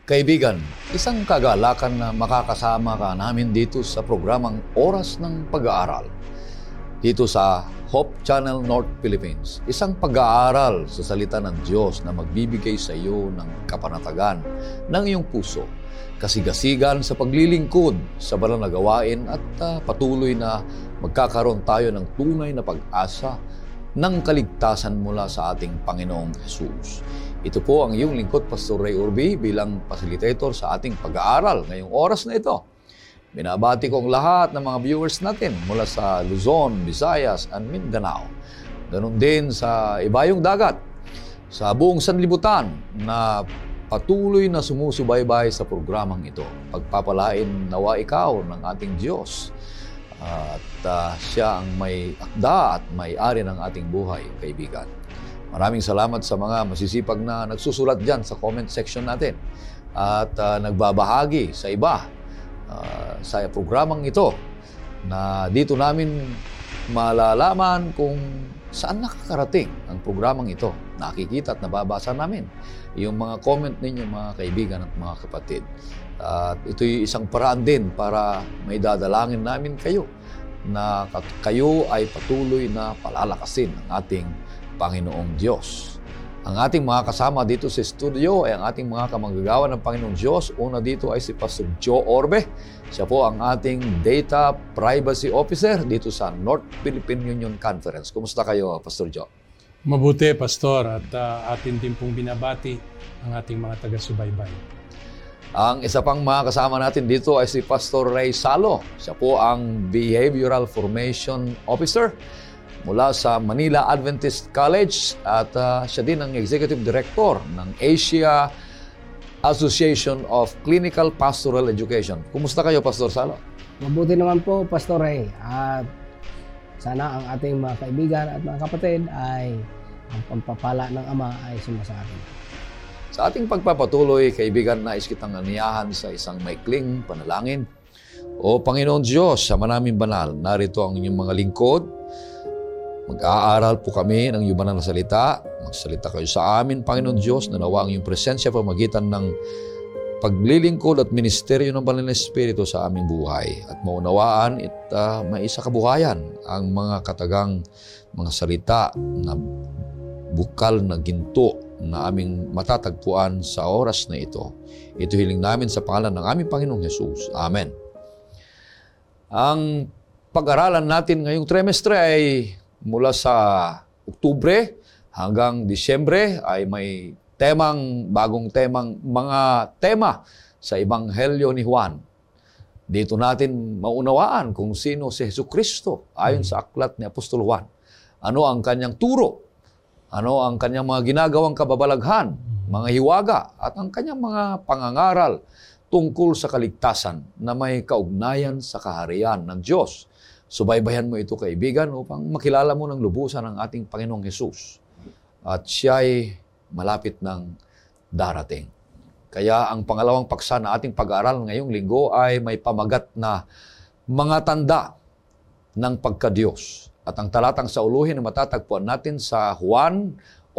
Kaibigan, isang kagalakan na makakasama ka namin dito sa programang Oras ng Pag-aaral. Dito sa Hope Channel North Philippines, isang pag-aaral sa salita ng Diyos na magbibigay sa iyo ng kapanatagan ng iyong puso, kasigasigan sa paglilingkod sa banal na gawain at patuloy na magkakaroon tayo ng tunay na pag-asa ng kaligtasan mula sa ating Panginoong Jesus. Ito po ang iyong lingkod, Pastor Ray Urbi, bilang facilitator sa ating pag-aaral ngayong oras na ito. Binabati ko ang lahat ng mga viewers natin mula sa Luzon, Visayas, and Mindanao. Ganun din sa ibayong dagat, sa buong sanlibutan na patuloy na sumusubaybay sa programang ito. Pagpapalain nawa ikaw ng ating Diyos. At siya ang may akda at may-ari ng ating buhay, kaibigan. Maraming salamat sa mga masisipag na nagsusulat dyan sa comment section natin at nagbabahagi sa iba sa programang ito na dito namin malalaman kung saan nakakarating ang programang ito. Nakikita at nababasa namin yung mga comment ninyo, mga kaibigan at mga kapatid. At ito'y isang paraan din para may dadalangin namin kayo na kayo ay patuloy na palalakasin ng ating Panginoong Diyos. Ang ating mga kasama dito sa studio ay ang ating mga kamanggagawa ng Panginoong Diyos. Una dito ay si Pastor Joe Orbe. Siya po ang ating Data Privacy Officer dito sa North Philippine Union Conference. Kumusta kayo, Pastor Joe? Mabuti, Pastor, at atin din pong binabati ang ating mga taga-subaybay. Ang isa pang mga kasama natin dito ay si Pastor Ray Salo. Siya po ang Behavioral Formation Officer mula sa Manila Adventist College at siya din ang Executive Director ng Asia Association of Clinical Pastoral Education. Kumusta kayo, Pastor Salo? Mabuti naman po, Pastor Ray. At sana ang ating mga kaibigan at mga kapatid ay ang pagpapala ng Ama ay sumasabi. Sa ating pagpapatuloy, kaibigan, nais kitang aniyahan sa isang maikling panalangin. O Panginoon Diyos, Ama namin banal, narito ang inyong mga lingkod. Mag-aaral po kami ng iyong banal na salita. Magsalita kayo sa amin, Panginoon Diyos, na nawa ang iyong presensya pamagitan ng paglilingkod at ministeryo ng Banal na Espiritu sa aming buhay. At maunawaan at maisa kabuhayan ang mga katagang mga salita na bukal na ginto na aming matatagpuan sa oras na ito. Ito hiling namin sa pangalan ng aming Panginoong Jesus. Amen. Ang pag-aralan natin ngayong trimestre ay mula sa Oktubre hanggang Disyembre ay may bagong mga tema sa Ebanghelyo ni Juan. Dito natin maunawaan kung sino si Jesucristo ayon sa aklat ni Apostol Juan. Ano ang kanyang turo? Ano ang kanyang mga ginagawang kababalaghan, mga hiwaga, at ang kanyang mga pangangaral tungkol sa kaligtasan na may kaugnayan sa kaharian ng Diyos. Subaybayan mo ito, kaibigan, upang makilala mo ng lubusan ang ating Panginoong Hesus. At siya'y malapit ng darating. Kaya ang pangalawang paksa na ating pag-aaral ngayong linggo ay may pamagat na mga tanda ng pagka-Diyos. At ang talatang sa uluhin na matatagpuan natin sa Juan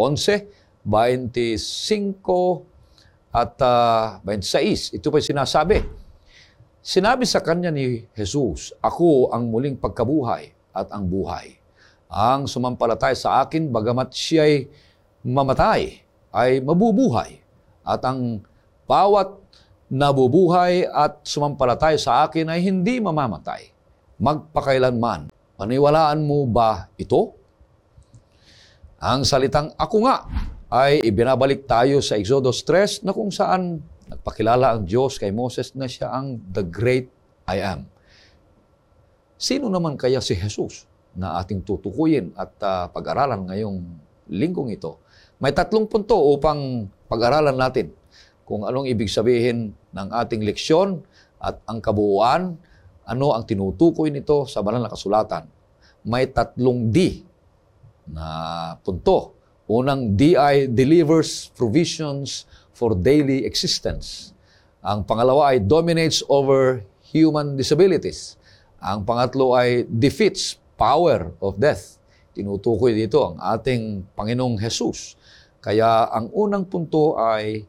11:25 at 26. Ito pa sinasabi. Sinabi sa kanya ni Jesus, "Ako ang muling pagkabuhay at ang buhay. Ang sumampalataya sa akin, bagamat siya'y mamatay, ay mabubuhay. At ang bawat nabubuhay at sumampalataya sa akin ay hindi mamamatay, magpakailanman. Paniwalaan mo ba ito?" Ang salitang "ako nga" ay ibinabalik tayo sa Exodus 3 na kung saan nagpakilala ang Diyos kay Moses na siya ang the great I am. Sino naman kaya si Jesus na ating tutukuyin at pag-aralan ngayong linggong ito? May 3 punto upang pag-aralan natin kung anong ibig sabihin ng ating leksyon at ang kabuuan, ano ang tinutukoy nito sa banal na kasulatan. May 3 D na punto. Unang D ay delivers provisions for daily existence. Ang pangalawa ay dominates over human disabilities. Ang pangatlo ay defeats power of death. Tinutukoy dito ang ating Panginoong Jesus. Kaya ang unang punto ay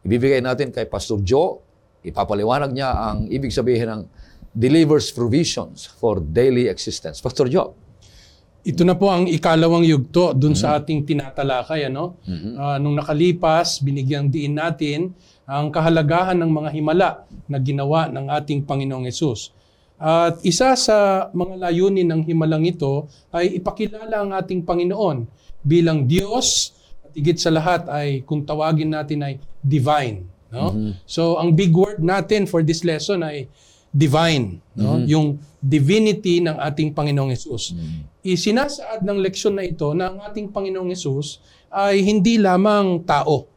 Ibibigay natin kay Pastor Joe. Ipapaliwanag niya ang ibig sabihin ng delivers provisions for daily existence. Pastor Joe. Ito na po ang ikalawang yugto dun sa ating tinatalakay. Nung nakalipas, binigyang diin natin ang kahalagahan ng mga himala na ginawa ng ating Panginoong Hesus. At isa sa mga layunin ng himalang ito ay ipakilala ang ating Panginoon bilang Diyos at higit sa lahat ay kung tawagin natin ay divine. So ang big word natin for this lesson ay divine, yung divinity ng ating Panginoong Hesus. Isinasaad ng leksyon na ito na ang ating Panginoong Hesus ay hindi lamang tao.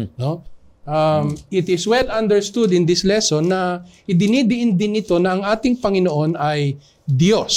It is well understood in this lesson na idinidiin din ito na ang ating Panginoon ay Diyos.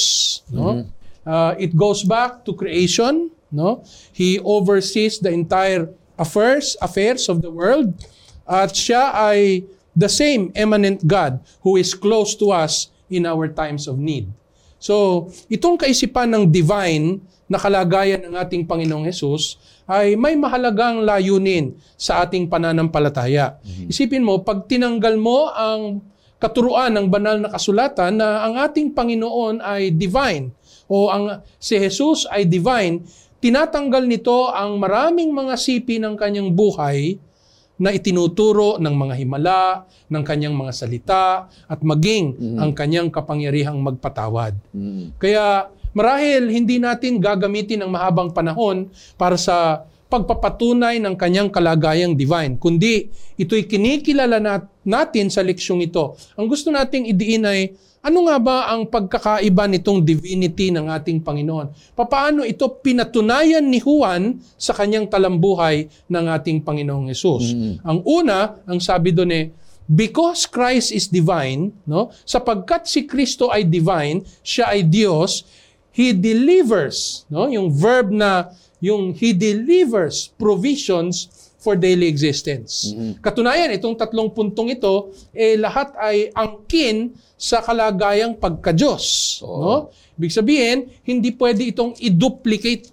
It goes back to creation. He oversees the entire affairs of the world. At siya ay the same eminent God who is close to us in our times of need. So, itong kaisipan ng divine na kalagayan ng ating Panginoong Hesus ay may mahalagang layunin sa ating pananampalataya. Isipin mo, pag tinanggal mo ang katuruan ng banal na kasulatan na ang ating Panginoon ay divine o si Hesus ay divine, tinatanggal nito ang maraming mga sipi ng kanyang buhay na itinuturo ng mga himala, ng kanyang mga salita, at maging ang kanyang kapangyarihang magpatawad. Kaya marahil hindi natin gagamitin ang mahabang panahon para sa pagpapatunay ng kanyang kalagayang divine, kundi ito'y kinikilala natin sa leksyong ito. Ang gusto nating idiin ay, ano nga ba ang pagkakaiba nitong divinity ng ating Panginoon? Paano ito pinatunayan ni Juan sa kanyang talambuhay ng ating Panginoong Hesus? Ang una, ang sabi doon because Christ is divine, sapagkat si Kristo ay divine, siya ay Diyos, He delivers, yung verb na, He delivers provisions for daily existence. Katunayan, itong tatlong puntong ito, lahat ay angkin sa kalagayang pagka-Diyos. Ibig sabihin, hindi pwede itong i-duplicate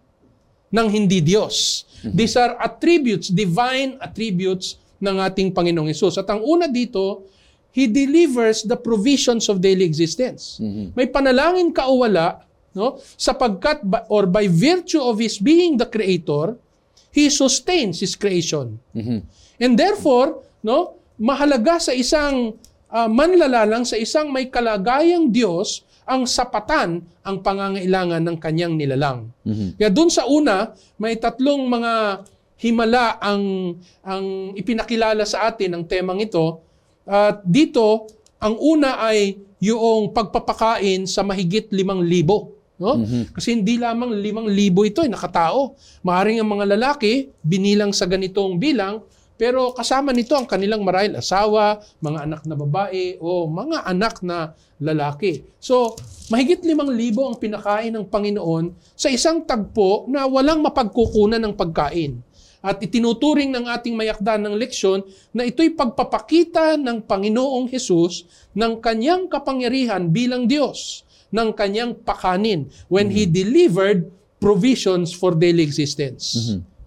ng hindi Diyos. These are attributes, divine attributes ng ating Panginoong Hesus. At ang una dito, He delivers the provisions of daily existence. May panalangin ka o wala, sapagkat or by virtue of His being the Creator, He sustains His creation. And therefore, mahalaga sa isang manlalalang, sa isang may kalagayang Diyos, ang sapatan ang pangangailangan ng kanyang nilalang. Kaya dun sa una, may tatlong mga himala ang ipinakilala sa atin ng temang ito. At dito, ang una ay yung pagpapakain sa mahigit 5,000. Kasi hindi lamang 5,000 ito ay nakatao. Maaaring ang mga lalaki binilang sa ganitong bilang, pero kasama nito ang kanilang marahil asawa, mga anak na babae, o mga anak na lalaki. So, mahigit 5,000 ang pinakain ng Panginoon sa isang tagpo na walang mapagkukunan ng pagkain. At itinuturing ng ating mayakdan ng leksyon na ito'y pagpapakita ng Panginoong Hesus ng kanyang kapangyarihan bilang Diyos, ng kanyang pakanin when He delivered provisions for daily existence.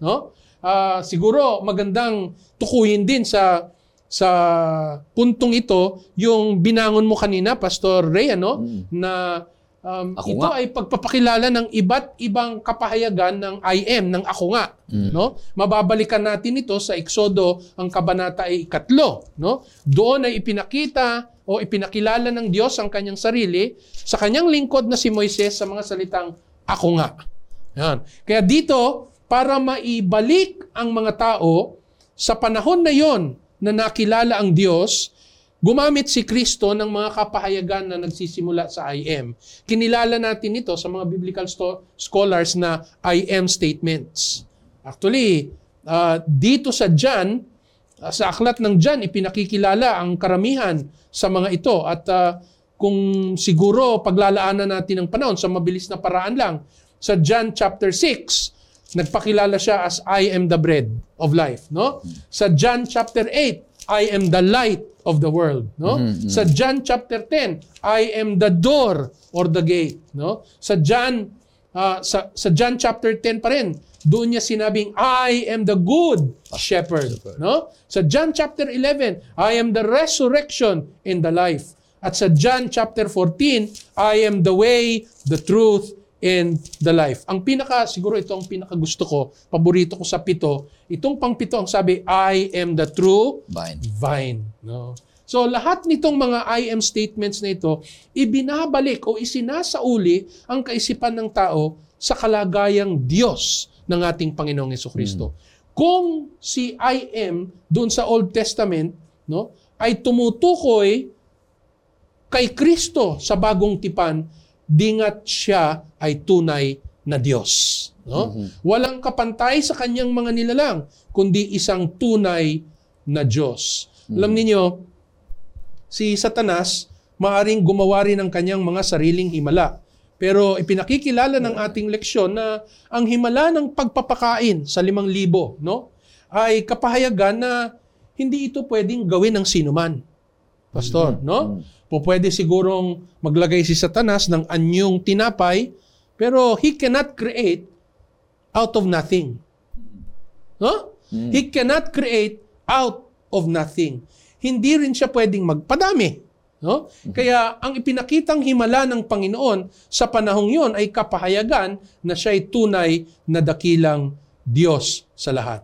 Siguro magandang tukuyin din sa puntong ito yung binangon mo kanina, Pastor Ray, na ito ay pagpapakilala ng iba't ibang kapahayagan ng I am, ng ako nga. Mababalikan natin ito sa Exodo, ang kabanata ay 3. Doon ay ipinakita o ipinakilala ng Diyos ang kanyang sarili sa kanyang lingkod na si Moises sa mga salitang ako nga. Yan. Kaya dito, para maibalik ang mga tao sa panahon na yon na nakilala ang Diyos, gumamit si Kristo ng mga kapahayagan na nagsisimula sa I am. Kinilala natin ito sa mga biblical scholars na I am statements. Actually, dito sa John, sa aklat ng John, ipinakikilala ang karamihan sa mga ito. At kung siguro paglalaanan natin ng panahon sa mabilis na paraan lang, sa John chapter 6, nagpakilala siya as I am the bread of life. Sa John chapter 8, I am the light of the world. Sa John chapter 10, I am the door or the gate. Sa John sa John chapter 10 pa rin, doon niya sinabing, I am the good shepherd. No? Sa John chapter 11, I am the resurrection and the life. At sa John chapter 14, I am the way, the truth, and the life. Siguro ito ang pinaka gusto ko, paborito ko sa 7, itong pang-7 ang sabi, I am the true vine. No? So lahat nitong mga I am statements na ito, ibinabalik o isinasauli ang kaisipan ng tao sa kalagayang Diyos ng ating Panginoong Jesucristo. Kung si I am doon sa Old Testament, no, ay tumutukoy kay Kristo sa bagong tipan, dingat siya ay tunay na Diyos. No? Walang kapantay sa kanyang mga nilalang, kundi isang tunay na Diyos. Alam niyo, si Satanas, maaring gumawa rin ng kanyang mga sariling himala. Pero ipinakikilala ng ating leksyon na ang himala ng pagpapakain sa 5,000, no, ay kapahayagan na hindi ito pwedeng gawin ng sinuman. Pastor, no? Pwede sigurong maglagay si Satanas ng anyong tinapay, pero he cannot create out of nothing. No? He cannot create out of nothing. Hindi rin siya pwedeng magpadami. No? Kaya ang ipinakitang himala ng Panginoon sa panahong yon ay kapahayagan na siya ay tunay na dakilang Diyos sa lahat.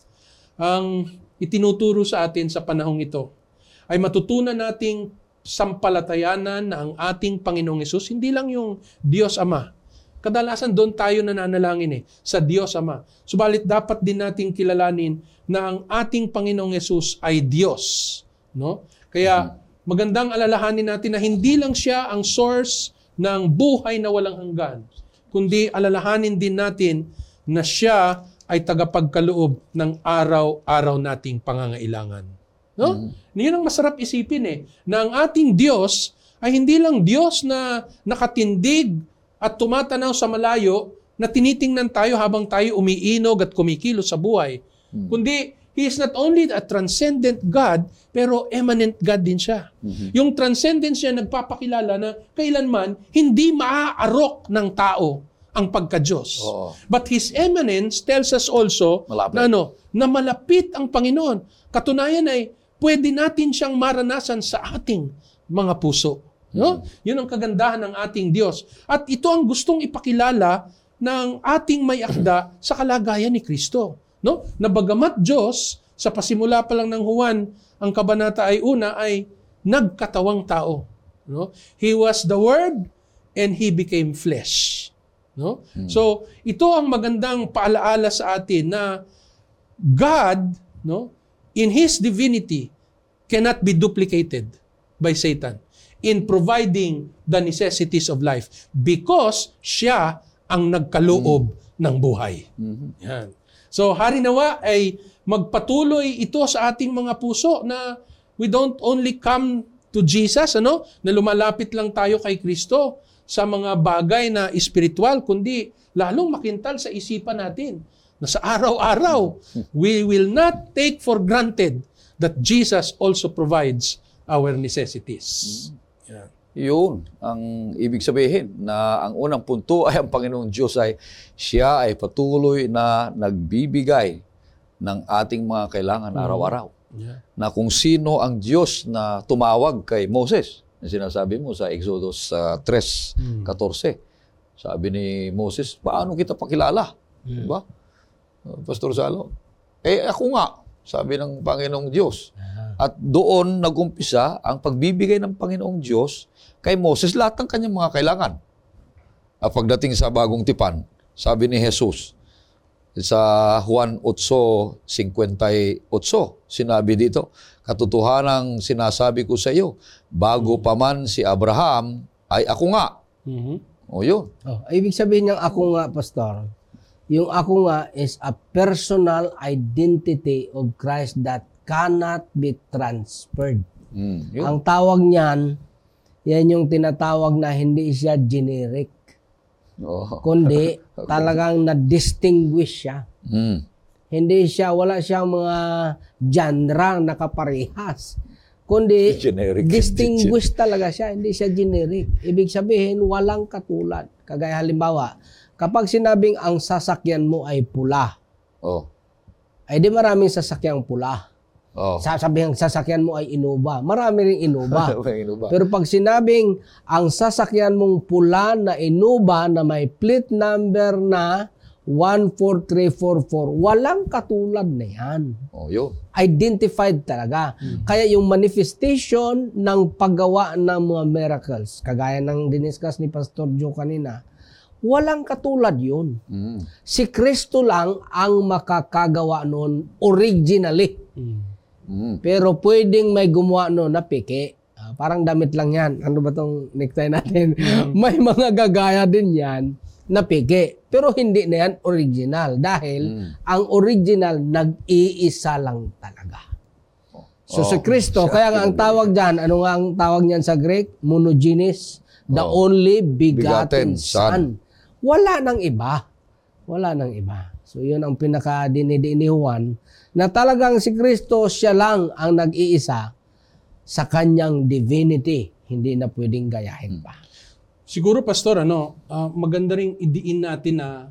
Ang itinuturo sa atin sa panahong ito ay matutunan nating sampalatayanan na ang ating Panginoong Hesus, hindi lang yung Diyos Ama. Kadalasan doon tayo nananalangin sa Diyos Ama. Subalit dapat din nating kilalanin na ang ating Panginoong Hesus ay Diyos. No? Kaya magandang alalahanin natin na hindi lang siya ang source ng buhay na walang hanggan, kundi alalahanin din natin na siya ay tagapagkaloob ng araw-araw nating pangangailangan. No? Yun ang masarap isipin na ang ating Diyos ay hindi lang Diyos na nakatindig at tumatanaw sa malayo na tinitingnan tayo habang tayo umiinog at kumikilos sa buhay. Kundi, He is not only a transcendent God, pero eminent God din siya. Yung transcendence niya nagpapakilala na kailanman hindi maaarok ng tao ang pagka-Diyos. But His eminence tells us also na malapit ang Panginoon. Katunayan ay pwede natin siyang maranasan sa ating mga puso. No? Yun ang kagandahan ng ating Diyos. At ito ang gustong ipakilala ng ating may akda sa kalagayan ni Kristo. No? Na bagamat Diyos, sa pasimula pa lang ng Juan, ang kabanata ay nagkatawang tao. No? He was the Word and He became flesh. No? So, ito ang magandang paalaala sa atin na God, no, in His divinity, cannot be duplicated by Satan in providing the necessities of life because siya ang nagkaloob ng buhay. Yan. So, harinawa ay magpatuloy ito sa ating mga puso na we don't only come to Jesus, na lumalapit lang tayo kay Kristo sa mga bagay na espiritual, kundi lalong makintal sa isipan natin na sa araw-araw, we will not take for granted that Jesus also provides our necessities. Yeah. Yun ang ibig sabihin na ang unang punto ay ang Panginoong Diyos siya ay patuloy na nagbibigay ng ating mga kailangan araw-araw. Yeah. Na kung sino ang Diyos na tumawag kay Moses, na sinasabi mo sa Exodus 3:14. Sabi ni Moses, paano kita pakilala? Diba? Pastor Salo, ako nga, sabi ng Panginoong Diyos. At doon nag-umpisa ang pagbibigay ng Panginoong Diyos kay Moses lahat ng kanyang mga kailangan. At pagdating sa bagong tipan, sabi ni Jesus, sa Juan 8:58, sinabi dito, katotohanang sinasabi ko sa iyo, bago pa man si Abraham, ay ako nga. O yun. Ibig sabihin ng ako nga, Pastor, yung ako nga is a personal identity of Christ that cannot be transferred. Ang tawag niyan, yan yung tinatawag na hindi siya generic. Kundi talagang na-distinguish siya. Hindi siya, wala siyang mga genre na kaparehas. Kundi Generic. distinguished talaga siya, hindi siya generic. Ibig sabihin, walang katulad. Kagaya halimbawa, Kapag sinabing ang sasakyan mo ay pula, Oh. ay di maraming sasakyang pula. Oh. Sasabihin ang sasakyan mo ay Innova, marami ring Innova. Innova. Pero pag sinabing ang sasakyan mong pula na Innova na may plate number na 14344, walang katulad na yan. Oh, yun. Identified talaga. Kaya yung manifestation ng paggawa ng mga miracles, kagaya ng diniscuss ni Pastor Joe kanina, walang katulad yun. Si Kristo lang ang makakagawa noon originally. Pero pwedeng may gumawa noon na peke. Parang damit lang yan. Ano ba tong necktie natin? May mga gagaya din yan na peke. Pero hindi na yan original. Dahil ang original nag-iisa lang talaga. So si Kristo, kaya nga ang tawag dyan, ano nga ang tawag niyan sa Greek? Monogenes, the only begotten Son. Wala nang iba. Wala nang iba. So yun ang pinaka-dinidi ni Juan, na talagang si Kristo, siya lang ang nag-iisa sa kanyang divinity. Hindi na pwedeng gayahin pa. Siguro, Pastor, maganda ring idiin natin na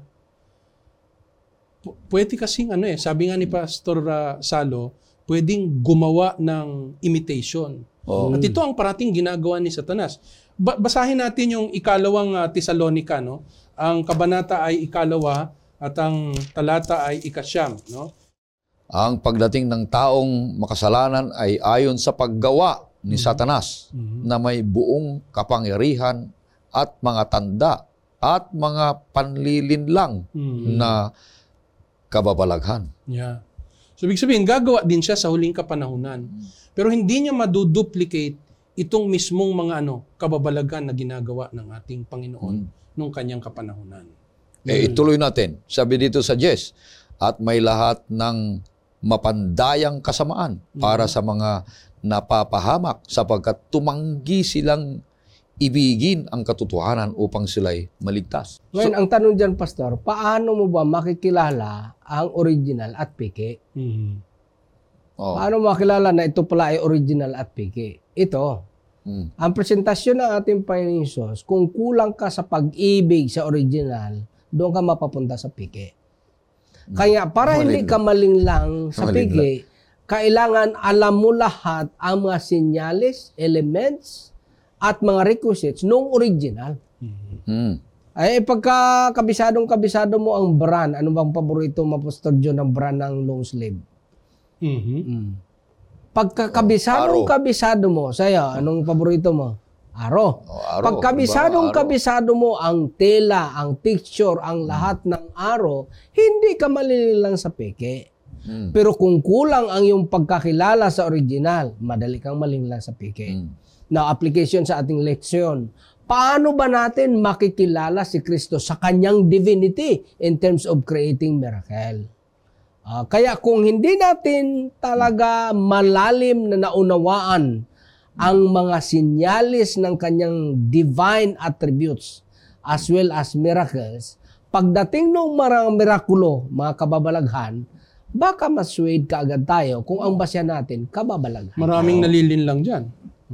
pwede kasing sabi nga ni Pastor Salo, pwedeng gumawa ng imitation. At ito ang parating ginagawa ni Satanas. Basahin natin yung ikalawang Tesalonica, no? Ang kabanata ay 2 at ang talata ay 9, no? Ang pagdating ng taong makasalanan ay ayon sa paggawa ni Satanas na may buong kapangyarihan at mga tanda at mga panlilinlang na kababalaghan. Yeah. So, ibig sabihin, gagawa din siya sa huling kapanahunan. Pero hindi niya maduduplicate itong mismong mga kababalaghan na ginagawa ng ating Panginoon nung kanyang kapanahunan. Ituloy natin. Sabi dito sa Jess, at may lahat ng mapandayang kasamaan para sa mga napapahamak sapagkat tumanggi silang ibigin ang katotohanan upang sila'y maligtas. Ngayon, ang tanong dyan, Pastor, paano mo ba makikilala ang original at peke? Paano makilala na ito pala ay original at peke? Ito, ang presentasyon ng ating Panginoon Hesus, kung kulang ka sa pag-ibig sa original, doon ka mapapunta sa peke. Kaya para hindi ka malinglang sa peke, kailangan alam mo lahat ang mga senyales, elements, at mga requisites nung original. Ay, pagka kabisadong-kabisado mo ang brand, ano bang paborito mo, Pastor John, ng brand ng long sleeve? Pagka kabisadong-kabisado mo, sa'yo, anong paborito mo? Aro. Pag kabisadong-kabisado mo ang tela, ang texture, ang lahat ng aro, hindi ka malililang sa peke. Pero kung kulang ang iyong pagkakilala sa original, madali kang malililang sa peke. Now, application sa ating leksyon. Paano ba natin makikilala si Kristo sa kanyang divinity in terms of creating miracle? Kaya kung hindi natin talaga malalim na naunawaan ang mga sinyalis ng kanyang divine attributes as well as miracles, pagdating ng mga mirakulo, mga kababalaghan, baka maswade ka agad tayo kung ang basya natin kababalaghan. Maraming nalilinlang dyan.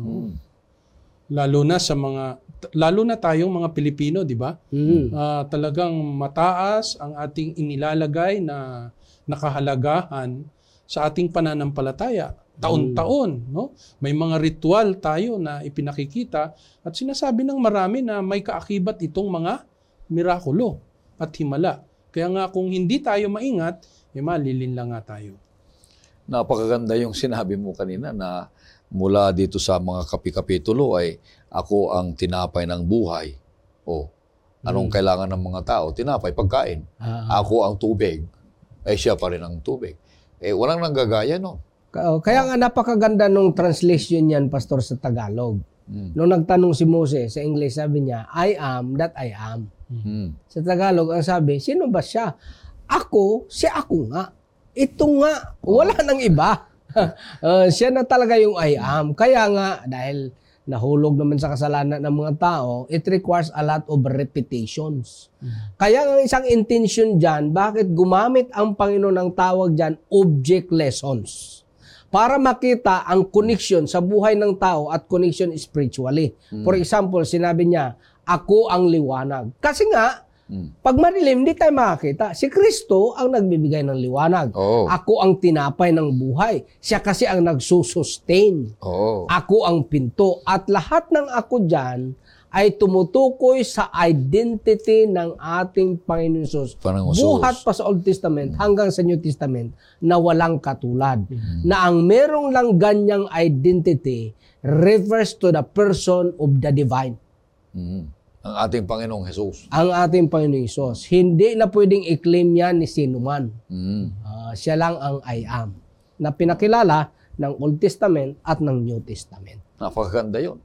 Lalo na tayong mga Pilipino, di ba? Talagang mataas ang ating inilalagay na nakahalagahan sa ating pananampalataya. Taon-taon, no? May mga ritual tayo na ipinakikita at sinasabi ng marami na may kaakibat itong mga mirakulo at himala. Kaya nga kung hindi tayo maingat, malilinlang nga tayo. Napakaganda yung sinabi mo kanina na mula dito sa mga kapikapitulo ay ako ang tinapay ng buhay. Anong kailangan ng mga tao? Tinapay, pagkain. Ako ang tubig. Siya pa rin ang tubig. Walang nanggagaya, no? Kaya nga napakaganda nung translation yan, Pastor, sa Tagalog. Nung nagtanong si Moses sa English, sabi niya, I am that I am. Sa Tagalog, ang sabi, sino ba siya? Ako, si ako nga. Ito nga, wala nang iba. Siya na talaga yung I am. Kaya nga, dahil nahulog naman sa kasalanan ng mga tao, it requires a lot of repetitions. Kaya ang isang intention dyan, bakit gumamit ang Panginoon ng tawag dyan, object lessons. Para makita ang connection sa buhay ng tao at connection spiritually. For example, sinabi niya, ako ang liwanag. Kasi nga, Pag madilim, hindi tayo makakita. Si Kristo ang nagbibigay ng liwanag. Oo. Ako ang tinapay ng buhay. Siya kasi ang nagsusustain. Oo. Ako ang pinto. At lahat ng ako dyan ay tumutukoy sa identity ng ating Panginoon Jesus. Panginoon Jesus. Buhat pa sa Old Testament hanggang sa New Testament na walang katulad. Na ang merong lang ganyang identity refers to the person of the divine. Ang ating Panginoong Jesus. Ang ating Panginoon Jesus. Hindi na pwedeng i-claim yan ni sino man. Siya lang ang I am. Na pinakilala ng Old Testament at ng New Testament. Napakaganda yun.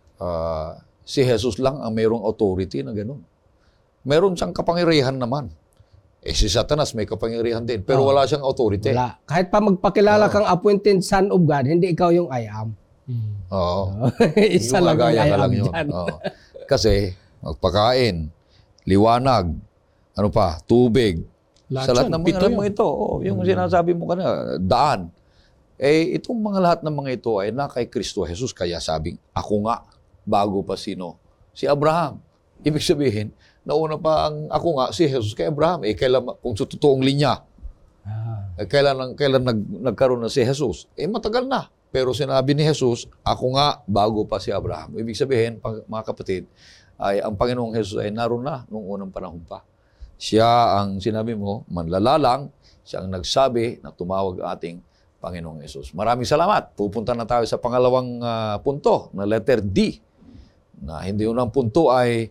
Si Jesus lang ang mayroong authority na gano'n. Meron siyang kapangyarihan naman. Si Satanas may kapangyarihan din, pero wala siyang authority. Wala. Kahit pa magpakilala kang appointed son of God, hindi ikaw yung I am. Oo. Isa lang ang I Gumagaya ka am lang yun. dyan. Oo. Kasi, magpakain, liwanag, ano pa, tubig. Lahat Sa lahat yun, ng pito mga yun. ito, yung sinasabi mo kanina, daan. Itong mga lahat ng mga ito ay na kay Kristo Jesus, kaya sabing, ako nga, bago pa sino? Si Abraham. Ibig sabihin, nauna pa ang ako nga, si Jesus kay Abraham. Kailan, kung sa totoong linya, kailan nagkaroon na si Jesus? Matagal na. Pero sinabi ni Jesus, ako nga, bago pa si Abraham. Ibig sabihin, mga kapatid, ay ang Panginoong Jesus ay naroon na nung unang panahon pa. Siya ang sinabi mo, manlalalang, siya ang nagsabi na tumawag ating Panginoong Jesus. Maraming salamat. Pupunta na tayo sa pangalawang punto, na letter D. Na hindi unang punto ay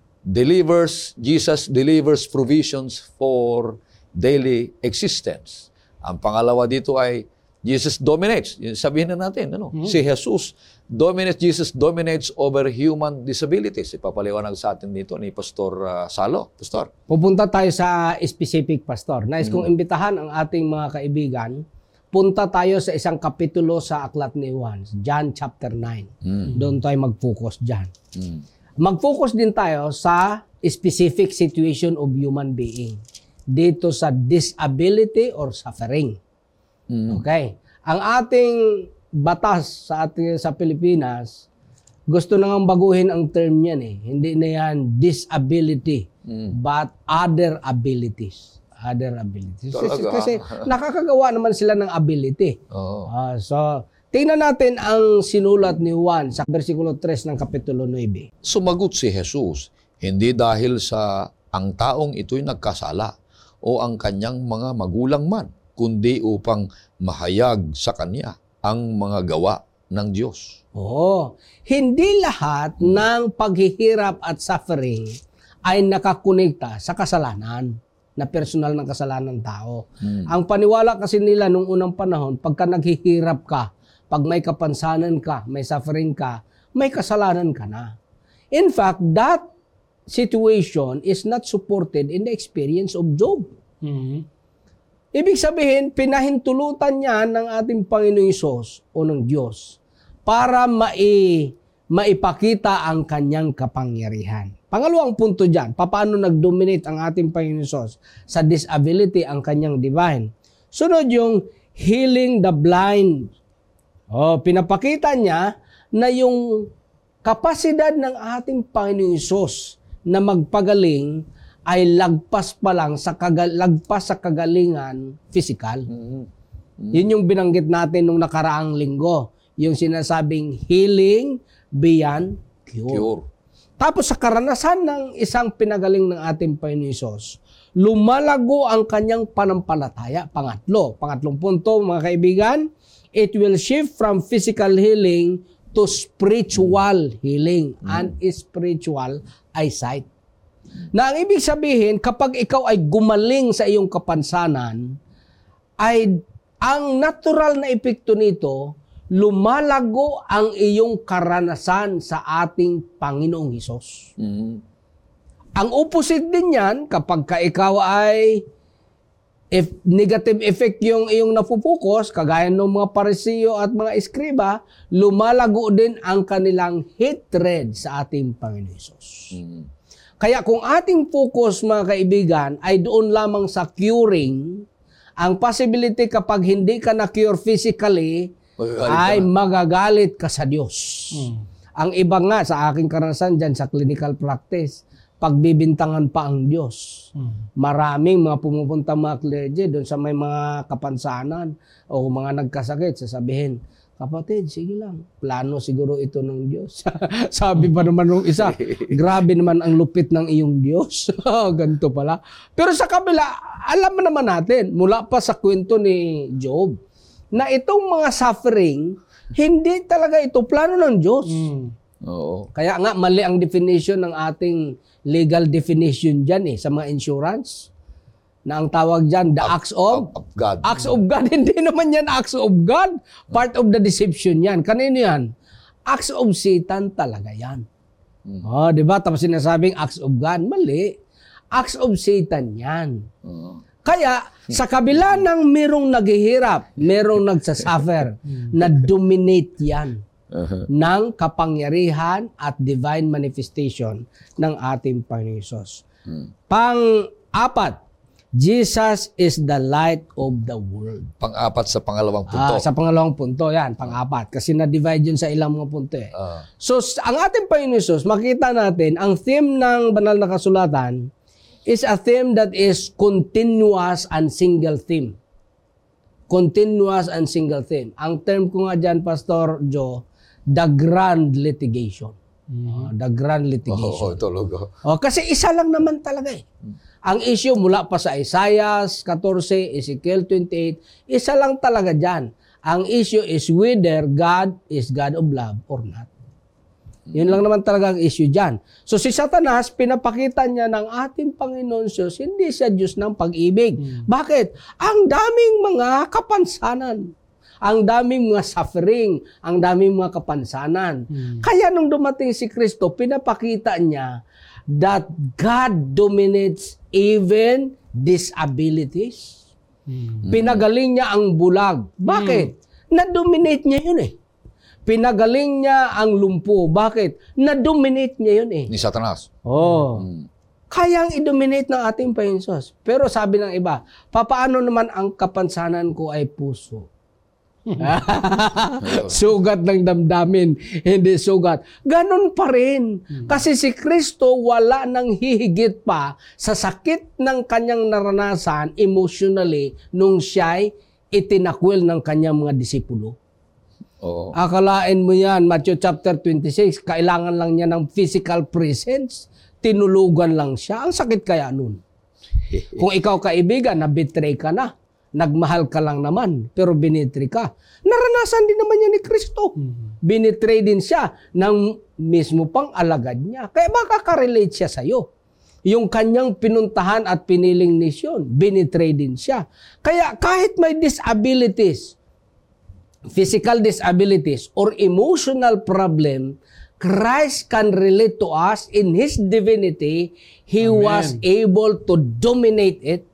Jesus delivers provisions for daily existence. Ang pangalawa dito ay Jesus dominates. Sabihin na natin, si Jesus dominates. Jesus dominates over human disabilities. Ipapaliwanag sa atin dito ni Pastor Salo. Pastor. Pupunta tayo sa specific, Pastor. Nais kong imbitahan ang ating mga kaibigan. Punta tayo sa isang kapitulo sa Aklat ni Juan, John chapter 9. Doon tayo mag-focus dyan. Mag-focus din tayo sa specific situation of human being. Dito sa disability or suffering. Okay? Ang ating batas sa Pilipinas, gusto na nga baguhin ang term yan eh. Hindi na yan disability, but other abilities. Other abilities. Kasi nakakagawa naman sila ng ability. So, tingnan natin ang sinulat ni Juan sa versikulo 3 ng kapitulo 9. Sumagot si Jesus, hindi dahil sa ang taong ito'y nagkasala o ang kanyang mga magulang man, kundi upang mahayag sa kanya ang mga gawa ng Diyos. Hindi lahat ng paghihirap at suffering ay nakakonekta sa kasalanan, na personal ng kasalanan ng tao. Ang paniwala kasi nila nung unang panahon, pagka naghihirap ka, pag may kapansanan ka, may suffering ka, may kasalanan ka na. In fact, that situation is not supported in the experience of Job. Ibig sabihin, pinahintulutan niya ng ating Panginoong Hesus o ng Diyos para maipakita ang kanyang kapangyarihan. Pangalawang punto dyan, paano nag-dominate ang ating Panginoon Hesus sa disability ang kanyang divine. Sunod yung healing the blind. Pinapakita niya na yung kapasidad ng ating Panginoon Hesus na magpagaling ay lagpas pa lang sa kagalingan physical. Yun yung binanggit natin nung nakaraang linggo. Yung sinasabing healing beyond cure. Tapos sa karanasan ng isang pinagaling ng ating Panginoon Hesus, lumalago ang kanyang panampalataya. Pangatlong punto, mga kaibigan, it will shift from physical healing to spiritual healing and spiritual eyesight. Na ang ibig sabihin, kapag ikaw ay gumaling sa iyong kapansanan, ay ang natural na epekto nito, lumalago ang iyong karanasan sa ating Panginoong Hesus. Ang opposite din yan, kapag ikaw ay negative effect yung iyong napupukus, kagaya ng mga Pariseo at mga Eskriba, lumalago din ang kanilang hatred sa ating Panginoong Hesus. Kaya kung ating focus, mga kaibigan, ay doon lamang sa curing, ang possibility kapag hindi ka na-cure physically, ay magagalit ka sa Diyos. Ang iba nga, sa aking karanasan dyan sa clinical practice, pagbibintangan pa ang Diyos. Maraming mga pumupunta mga clergy doon sa may mga kapansanan o mga nagkasakit, sasabihin, kapatid, sige lang, plano siguro ito ng Diyos. Sabi pa naman nung isa, grabe naman ang lupit ng iyong Diyos. Ganito pala. Pero sa kabila, alam naman natin, mula pa sa kwento ni Job, na itong mga suffering, hindi talaga ito plano ng Diyos. Oo. Kaya nga, mali ang definition ng ating legal definition dyan sa mga insurance. Na ang tawag dyan, the acts of God. Acts of God. Hindi naman yan acts of God. Part of the deception yan. Kanino yan? Acts of Satan talaga yan. Di ba? Tapos sinasabing acts of God. Mali. Acts of Satan yan. Kaya, sa kabila ng merong naghihirap, merong nagsasuffer, na-dominate yan ng kapangyarihan at divine manifestation ng ating Panginoon Hesus. Pang-apat, Jesus is the light of the world. Pang-apat sa pangalawang punto. Sa pangalawang punto, yan, pang-apat. Kasi na-divide yun sa ilang mga punto So, ang ating Panginoon Hesus, makita natin, ang theme ng banal na kasulatan is a theme that is continuous and single theme. Continuous and single theme. Ang term ko nga dyan, Pastor Joe, the grand litigation. The grand litigation. Talaga. Kasi isa lang naman talaga Ang issue mula pa sa Isaiah 14, Ezekiel 28, isa lang talaga dyan. Ang issue is whether God is God of love or not. Yun lang naman talaga ang issue dyan. So si Satanas, pinapakita niya ng ating Panginoon Diyos, hindi siya Diyos ng pag-ibig. Bakit? Ang daming mga kapansanan. Ang daming mga suffering. Ang daming mga kapansanan. Kaya nung dumating si Kristo, pinapakita niya that God dominates even disabilities. Pinagaling niya ang bulag. Bakit? Na-dominate niya yun Pinagaling niya ang lumpo. Bakit? Na-dominate niya yun Ni Satanas. Kayang i-dominate ng ating Panginoon Hesus. Pero sabi ng iba, papaano naman ang kapansanan ko ay puso? Sugat ng damdamin, hindi sugat. Ganon pa rin. Kasi si Kristo wala nang hihigit pa sa sakit ng kanyang naranasan emotionally nung siya'y itinakwil ng kanyang mga disipulo. Akalain mo yan, Matthew chapter 26, kailangan lang niya ng physical presence, tinulugan lang siya. Ang sakit kaya nun. Kung ikaw kaibigan, na-betray ka na. Nagmahal ka lang naman, pero binitray ka. Naranasan din naman niya ni Kristo. Binitray din siya ng mismo pang alagad niya. Kaya makaka-relate siya sa'yo. Yung kanyang pinuntahan at piniling nisyon, binitray din siya. Kaya kahit may disabilities, physical disabilities, or emotional problem, Christ can relate to us in His divinity. He was able to dominate it.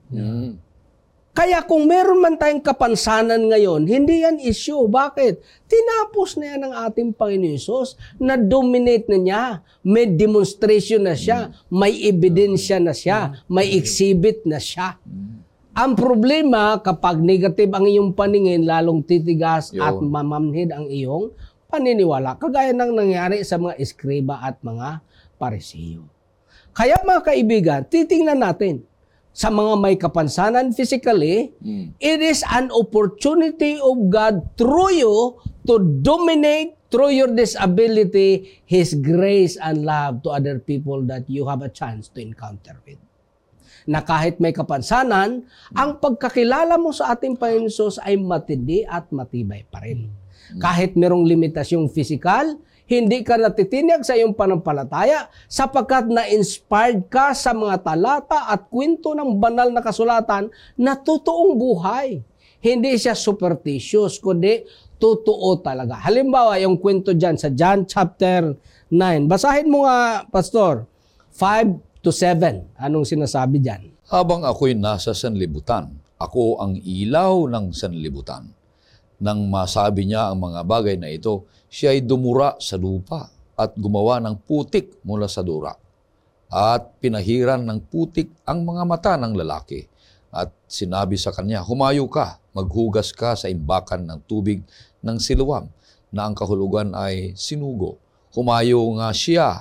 Kaya kung meron man tayong kapansanan ngayon, hindi yan issue. Bakit? Tinapos na yan ng ating Panginoon Hesus. Na-dominate na niya. May demonstration na siya. May ebidensya na siya. May exhibit na siya. Ang problema, kapag negative ang iyong paningin, lalong titigas at mamamnid ang iyong paniniwala. Kagaya ng nangyari sa mga eskriba at mga parisiyo. Kaya mga kaibigan, titingnan natin. Sa mga may kapansanan physically, it is an opportunity of God through you to dominate through your disability His grace and love to other people that you have a chance to encounter with. Na kahit may kapansanan, ang pagkakilala mo sa ating Panginoon Hesus ay matindi at matibay pa rin. Kahit merong limitasyong physical, hindi ka natitinig sa iyong panampalataya sapagkat na-inspired ka sa mga talata at kwento ng banal na kasulatan na totoong buhay. Hindi siya superstitious, kundi totoo talaga. Halimbawa, yung kwento dyan sa John chapter 9. Basahin mo nga, Pastor, 5 to 7. Anong sinasabi dyan? Habang ako'y nasa sanlibutan, ako ang ilaw ng sanlibutan. Nang masabi niya ang mga bagay na ito, siya ay dumura sa lupa at gumawa ng putik mula sa dura. At pinahiran ng putik ang mga mata ng lalaki. At sinabi sa kanya, humayo ka, maghugas ka sa imbakan ng tubig ng Siloam, na ang kahulugan ay sinugo. Humayo nga siya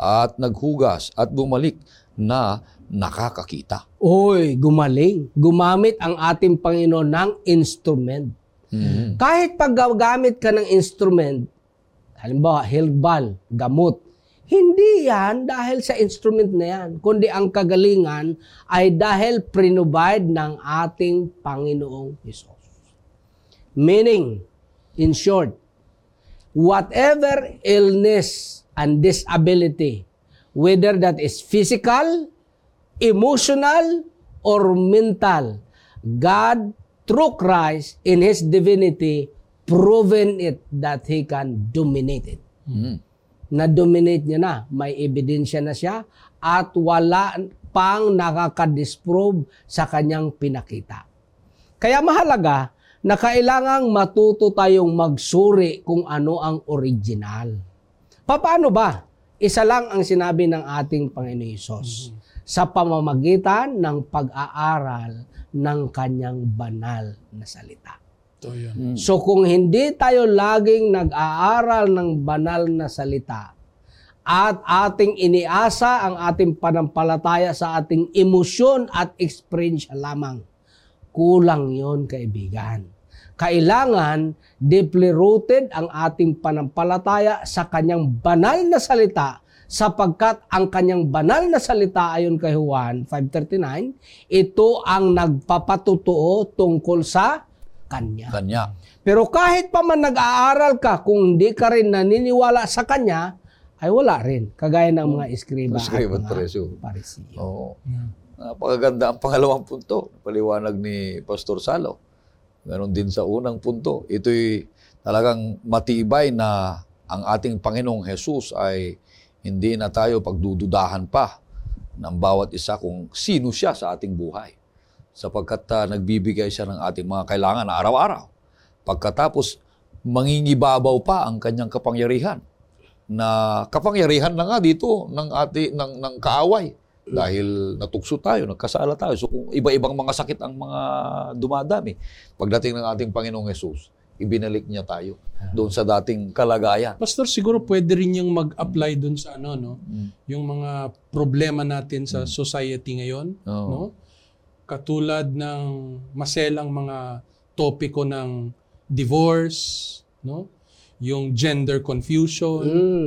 at naghugas at bumalik na nakakakita. Oy, gumaling. Gumamit ang ating Panginoon ng instrument. Kahit pag gamit ka ng instrument, halimbawa, herbal, gamot, hindi yan dahil sa instrument na yan, kundi ang kagalingan ay dahil prinobide ng ating Panginoong Hesus. Meaning, in short, whatever illness and disability, whether that is physical, emotional, or mental, God, through Christ, in His divinity, proven it that He can dominate it. Na-dominate niya na. May ebidensya na siya at wala pang nakakadisprove sa kanyang pinakita. Kaya mahalaga na kailangang matuto tayong magsuri kung ano ang original. Paano ba? Isa lang ang sinabi ng ating Panginoon Hesus sa pamamagitan ng pag-aaral ng kanyang banal na salita. Ito yan. So kung hindi tayo laging nag-aaral ng banal na salita at ating iniasa ang ating panampalataya sa ating emosyon at experience lamang, kulang yon, kaibigan. Kailangan deeply rooted ang ating panampalataya sa kanyang banal na salita, sapagkat ang kanyang banal na salita ayon kay Juan 5:39, ito ang nagpapatutuo tungkol sa Kanya. Pero kahit pa man nag-aaral ka, kung hindi ka rin naniniwala sa Kanya, ay wala rin. Kagaya ng mga eskriba at mga Parisiyo. Oo. Napakaganda ang pangalawang punto. Paliwanag ni Pastor Salo. Ganon din sa unang punto. Ito'y talagang matibay na ang ating Panginoong Hesus ay hindi na tayo pagdududahan pa ng bawat isa kung sino siya sa ating buhay. Sapagkat nagbibigay siya ng ating mga kailangan na araw-araw. Pagkatapos, mangingibabaw pa ang kanyang kapangyarihan. Na kapangyarihan na nga dito ng kaaway. Dahil natukso tayo, nagkasala tayo. So kung iba-ibang mga sakit ang mga dumadami, pagdating ng ating Panginoong Hesus, ibinalik niya tayo doon sa dating kalagayan. Pastor, siguro pwede rin yung mag-apply doon sa yung mga problema natin sa society ngayon, no? Katulad ng maselang mga topiko ng divorce, no? Yung gender confusion.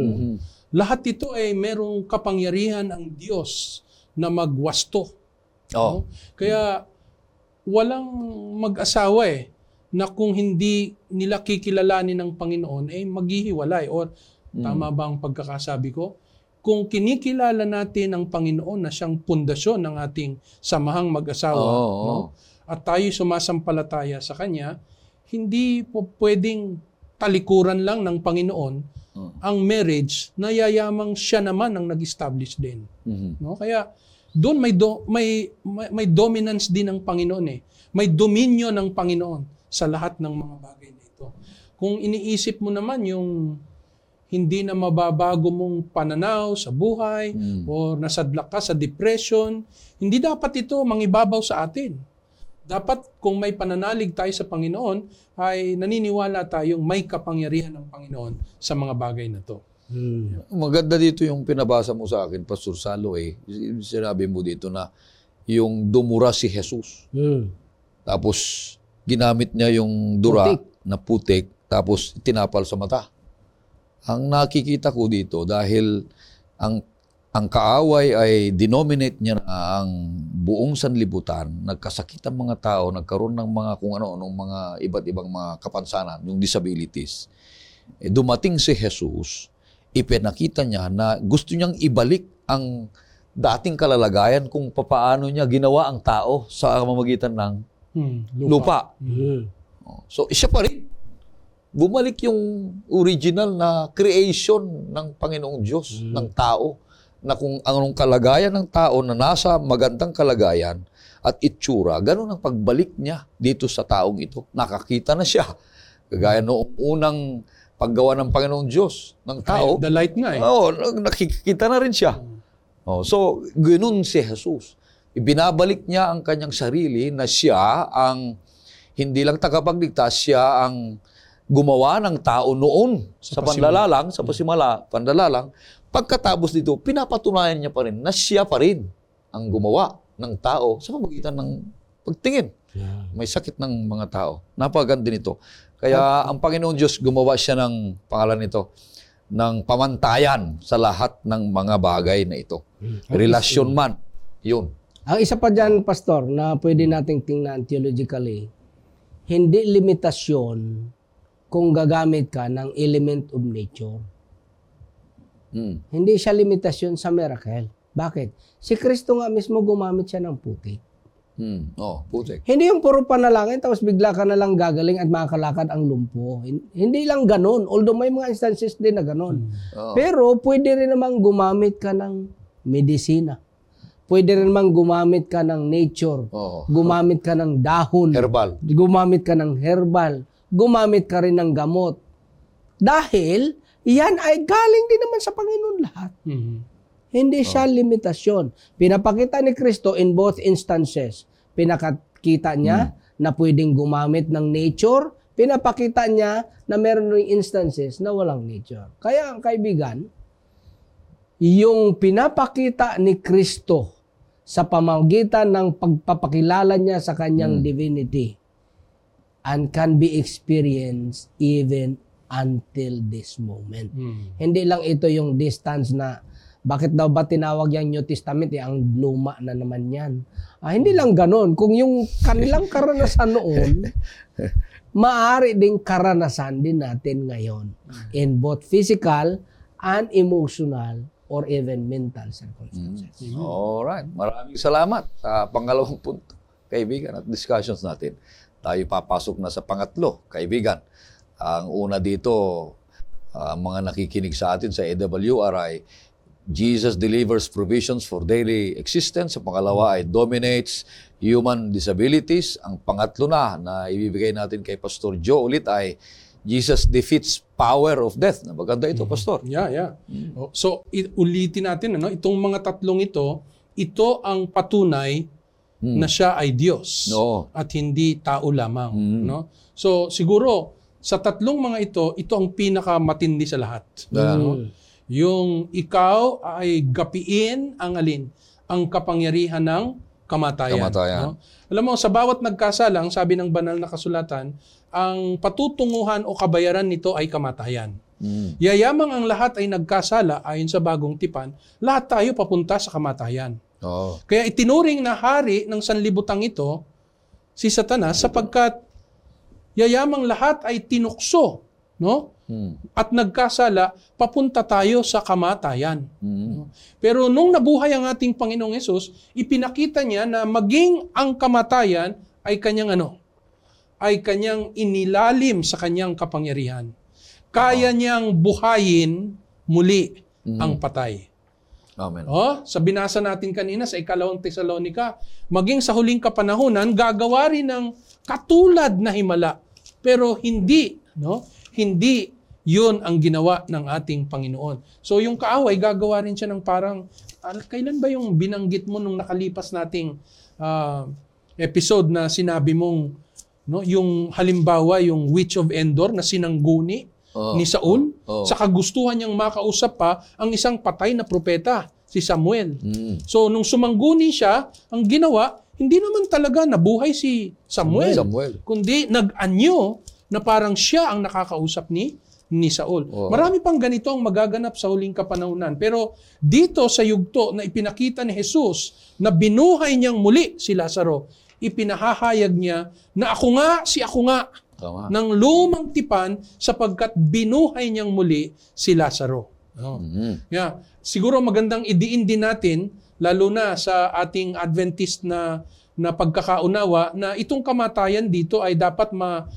Lahat ito ay merong kapangyarihan ang Diyos na magwasto. No? Kaya walang mag-asawa na kung hindi nila kikilalanin ng Panginoon, maghihiwalay. Or tama ba ang pagkakasabi ko? Kung kinikilala natin ang Panginoon na siyang pundasyon ng ating samahang mag-asawa, no? At tayo sumasampalataya sa Kanya, hindi po pwedeng talikuran lang ng Panginoon ang marriage na yayamang siya naman ang nag-establish din. No? Kaya doon may dominance din ng Panginoon May dominion ng Panginoon sa lahat ng mga bagay na ito. Kung iniisip mo naman yung hindi na mababago mong pananaw sa buhay o nasadlak ka sa depression, hindi dapat ito mangibabaw sa atin. Dapat kung may pananalig tayo sa Panginoon, ay naniniwala tayong may kapangyarihan ng Panginoon sa mga bagay na to. Maganda dito yung pinabasa mo sa akin, Pastor Salo. Sinabi mo dito na yung dumura si Jesus. Tapos ginamit niya yung dura na putik, tapos tinapal sa mata. Ang nakikita ko dito, dahil ang kaaway ay denominate niya na ang buong sanlibutan, nagkasakit ang mga tao, nagkaroon ng mga kung ano-anong mga iba't ibang mga kapansanan, yung disabilities. Dumating si Jesus, ipinakita niya na gusto niyang ibalik ang dating kalalagayan kung papaano niya ginawa ang tao sa pamamagitan ng lupa. So, siya pa rin. Bumalik yung original na creation ng Panginoong Diyos, ng tao, na kung anong kalagayan ng tao na nasa magandang kalagayan at itsura, ganun ang pagbalik niya dito sa taong ito. Nakakita na siya. Kagaya noong unang paggawa ng Panginoong Diyos ng tao. The light nga nakikita na rin siya. So, ganun si Jesus. Ibinabalik niya ang kanyang sarili na siya ang hindi lang tagapagligtas, siya ang gumawa ng tao noon sa panlalalang, sa panlalalang, pagkatapos dito, pinapatunayan niya pa rin na siya pa rin ang gumawa ng tao sa pamamagitan ng pagtingin. May sakit ng mga tao. Napakaganda nito. Kaya ang Panginoon Diyos gumawa siya ng pangalan nito, ng pamantayan sa lahat ng mga bagay na ito. Relasyon man, yun. Ang isa pa dyan, Pastor, na pwede nating tingnan theologically, hindi limitasyon kung gagamit ka ng element of nature. Hindi siya limitasyon sa miracle. Bakit? Si Kristo nga mismo gumamit siya ng putik. Putik. Hindi yung puro panalangin tapos bigla ka na lang gagaling at makakalakad ang lumpo. Hindi lang ganun. Although may mga instances din na ganun. Pero pwede rin namang gumamit ka ng medisina. Pwede rin namang gumamit ka ng nature. Gumamit ka ng dahon. Herbal. Gumamit ka ng herbal. Gumamit ka rin ng gamot. Dahil yan ay galing din naman sa Panginoon lahat. Hindi siya limitasyon. Pinapakita ni Kristo in both instances. Pinakita niya na pwedeng gumamit ng nature. Pinapakita niya na meron ring instances na walang nature. Kaya ang kaibigan, yung pinapakita ni Kristo sa pamamagitan ng pagpapakilala niya sa kanyang divinity and can be experienced even until this moment. Hindi lang ito yung distance na bakit daw ba tinawag yung New Testament? Ang luma na naman yan. Hindi lang ganun. Kung yung kanilang karanasan noon, maaari ding karanasan din natin ngayon in both physical and emotional or even mental circumstances. Alright. Maraming salamat sa pangalawang punto, kaibigan, at discussions natin. Tayo papasok na sa pangatlo, kaibigan. Ang una dito, mga nakikinig sa atin sa AWR ay Jesus delivers provisions for daily existence. Ang pangalawa ay dominates human disabilities. Ang pangatlo na ibibigay natin kay Pastor Joe ulit ay Jesus defeats power of death. Maganda ito, Pastor. Yeah. So, ulitin natin, itong mga tatlong ito ang patunay na siya ay Diyos at hindi tao lamang. No? So, siguro, sa tatlong mga ito ang pinakamatindi sa lahat. Yung ikaw ay gapiin ang alin? Ang kapangyarihan ng kamatayan. No? Alam mo, sa bawat nagkasalang, sabi ng banal na kasulatan, ang patutunguhan o kabayaran nito ay kamatayan. Yayamang ang lahat ay nagkasala ayon sa bagong tipan, lahat tayo papunta sa kamatayan. Kaya itinuring na hari ng sanlibutan ito, si Satanas, sapagkat yayamang lahat ay tinukso, no? At nagkasala, papunta tayo sa kamatayan. Pero nung nabuhay ang ating Panginoong Hesus, ipinakita niya na maging ang kamatayan ay kanyang ay kanyang inilalim sa kanyang kapangyarihan. Kaya niyang buhayin muli ang patay. Amen. Sa binasa natin kanina sa 2 Tesalonica, maging sa huling kapanahunan, gagawa rin ng katulad na himala. Pero hindi, hindi yun ang ginawa ng ating Panginoon. So yung kaaway, gagawa rin siya ng parang, kailan ba yung binanggit mo nung nakalipas nating episode na sinabi mong, yung halimbawa, yung Witch of Endor na sinangguni ni Saul, sa kagustuhan niyang makausap pa ang isang patay na propeta, si Samuel. So nung sumangguni siya, ang ginawa, hindi naman talaga nabuhay si Samuel. Kundi nag-anyo na parang siya ang nakakausap ni Saul. Marami pang ganito ang magaganap sa huling kapanahunan. Pero dito sa yugto na ipinakita ni Jesus na binuhay niyang muli si Lazaro, ipinahahayag niya na ako nga ng lumang tipan sapagkat binuhay niyang muli si Lazaro. Siguro magandang idiin din natin, lalo na sa ating Adventist na pagkakaunawa, na itong kamatayan dito ay dapat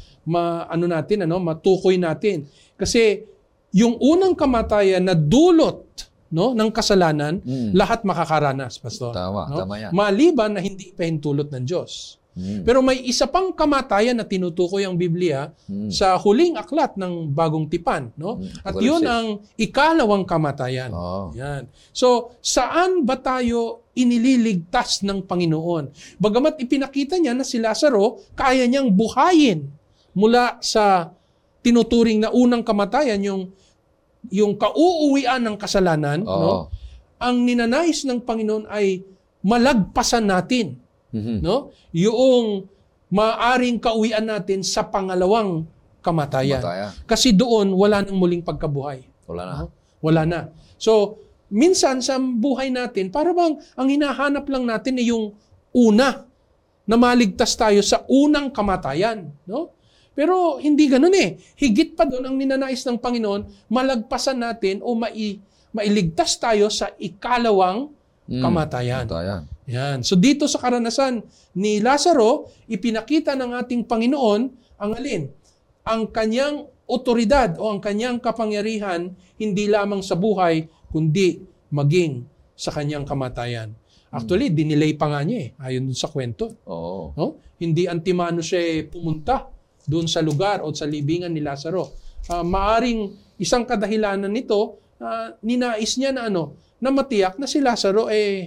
matukoy natin. Kasi yung unang kamatayan na dulot ng kasalanan, lahat makakaranas, Pastor. Tama yan. Maliban na hindi pahintulot ng Diyos. Pero may isa pang kamatayan na tinutukoy ang Biblia sa huling aklat ng Bagong Tipan. At yun ang ikalawang kamatayan. Yan. So, saan ba tayo inililigtas ng Panginoon? Bagamat ipinakita niya na si Lazaro, kaya niyang buhayin mula sa tinuturing na unang kamatayan, yung yung kauuwian ng kasalanan, Oo. no? Ang ninanais ng Panginoon ay malagpasan natin, no? Yung maaring kauwian natin sa pangalawang kamatayan. Kasi doon wala nang muling pagkabuhay. Wala na. Wala na. So, minsan sa buhay natin, para bang ang hinahanap lang natin ay yung una na maligtas tayo sa unang kamatayan, no? Pero hindi ganoon eh. Higit pa doon ang ninanais ng Panginoon, malagpasan natin o mailigtas tayo sa ikalawang kamatayan. Yan. So dito sa karanasan ni Lazaro, ipinakita ng ating Panginoon ang alin? Ang kanyang otoridad o ang kanyang kapangyarihan hindi lamang sa buhay, kundi maging sa kanyang kamatayan. Actually, dinelay pa nga niya eh, ayon dun sa kwento. Oo. No? Hindi antimano siya pumunta doon sa lugar o sa libingan ni Lazaro. Maaring isang kadahilanan nito, ninais niya na na matiyak na si Lazaro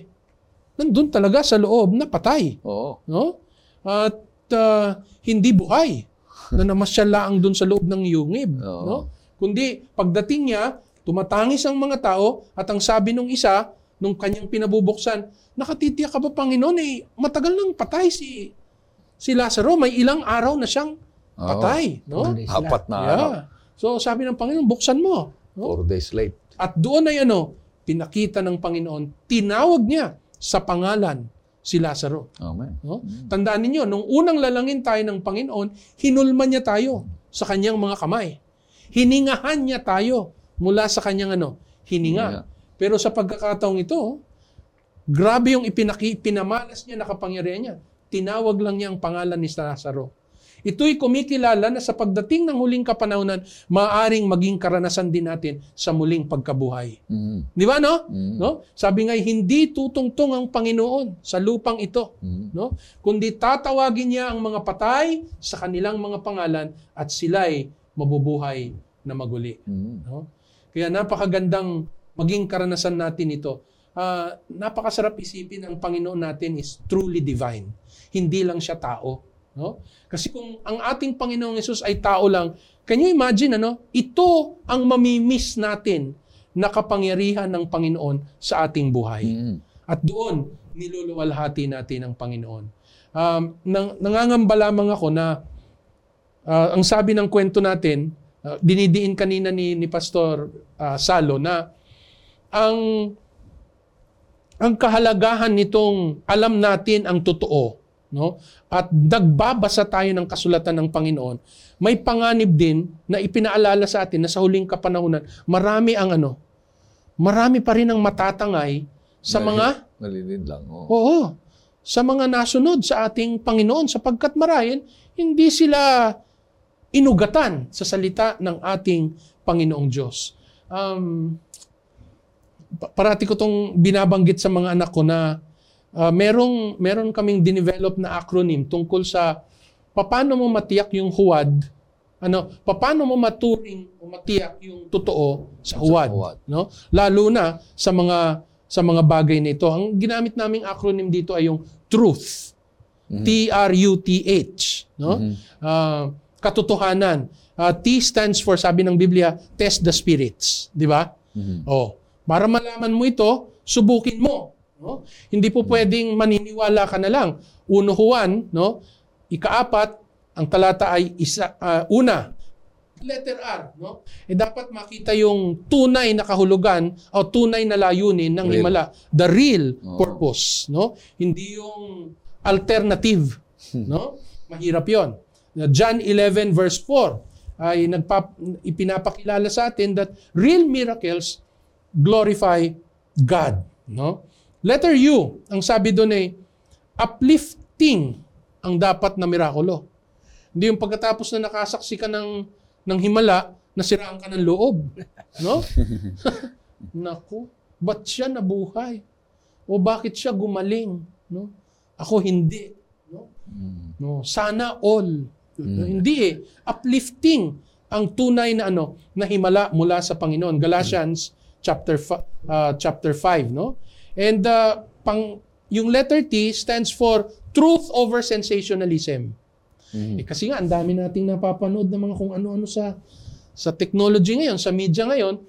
nandun talaga sa loob na patay. Oo. No? At hindi buhay na namasyal lang doon sa loob ng yungib. Oo. No? Kundi pagdating niya, tumatangis ang mga tao at ang sabi nung isa, nung kanyang pinabubuksan, nakatitiyak ka ba Panginoon matagal nang patay si Lazaro, may ilang araw na siyang patay. No? 4 na araw. Yeah. So sabi ng Panginoon, buksan mo. No? 4 days late. At doon ay pinakita ng Panginoon, tinawag niya sa pangalan si Lazaro. Amen. No? Tandaan ninyo, nung unang lalangin tayo ng Panginoon, hinulma niya tayo sa kanyang mga kamay. Hiningahan niya tayo mula sa kanyang hininga. Pero sa pagkakataong ito, grabe yung pinamalas niya na kapangyarihan niya. Tinawag lang niya ang pangalan ni Lazaro. Ito'y kumikilala na sa pagdating ng huling kapanahunan, maaaring maging karanasan din natin sa muling pagkabuhay. Di ba, no? No? Sabi nga, hindi tutungtong ang Panginoon sa lupang ito. No? Kundi tatawagin niya ang mga patay sa kanilang mga pangalan at sila'y mabubuhay na maguli. No? Kaya napakagandang maging karanasan natin ito. Napakasarap isipin ang Panginoon natin is truly divine. Hindi lang siya tao. No? Kasi kung ang ating Panginoong Hesus ay tao lang, can you imagine, ito ang mamimiss natin na kapangyarihan ng Panginoon sa ating buhay. At doon, niluluwalhati natin ang Panginoon. Nangangamba lamang ako na ang sabi ng kwento natin, dinidiin kanina ni Pastor Salo na ang kahalagahan nitong alam natin ang totoo, no? At nagbabasa tayo ng kasulatan ng Panginoon, may panganib din na ipinaalala sa atin na sa huling kapanahunan, marami pa rin ang matatangay sa mga Nalilid lang. Oo. Sa mga nasunod sa ating Panginoon sapagkat marahil hindi sila inugatan sa salita ng ating Panginoong Diyos. Parati ko itong binabanggit sa mga anak ko na meron kaming dinevelop na acronym tungkol sa paano mo matiyak yung huwad, paano mo maturing o matiyak yung totoo sa huwad, no? Lalo na sa mga bagay na ito. Ang ginamit naming acronym dito ay yung truth. TRUTH, no? Katotohanan. T stands for, sabi ng Biblia, test the spirits, di ba? Para malaman mo ito, subukin mo. No? Hindi po pwedeng maniniwala ka na lang. 1 Juan, no? 4, ang talata ay una. Letter R, no? Dapat makita yung tunay na kahulugan o tunay na layunin ng himala. The real purpose, no? Hindi yung alternative, no? Mahirap 'yon. John 11 verse 4 ay ipinapakilala sa atin that real miracles glorify God, no? Letter U, ang sabi doon ay uplifting ang dapat na mirakulo. Hindi yung pagkatapos na nakasaksi ka ng himala, nasiraan ka ng loob. No? Naku, ba't siya nabuhay? O bakit siya gumaling? No? Ako hindi. No? Sana all. Hindi Uplifting ang tunay na na himala mula sa Panginoon. Galatians chapter 5, no? And yung letter T stands for truth over sensationalism. Kasi nga, ang dami nating napapanood ng mga kung ano-ano sa technology ngayon, sa media ngayon,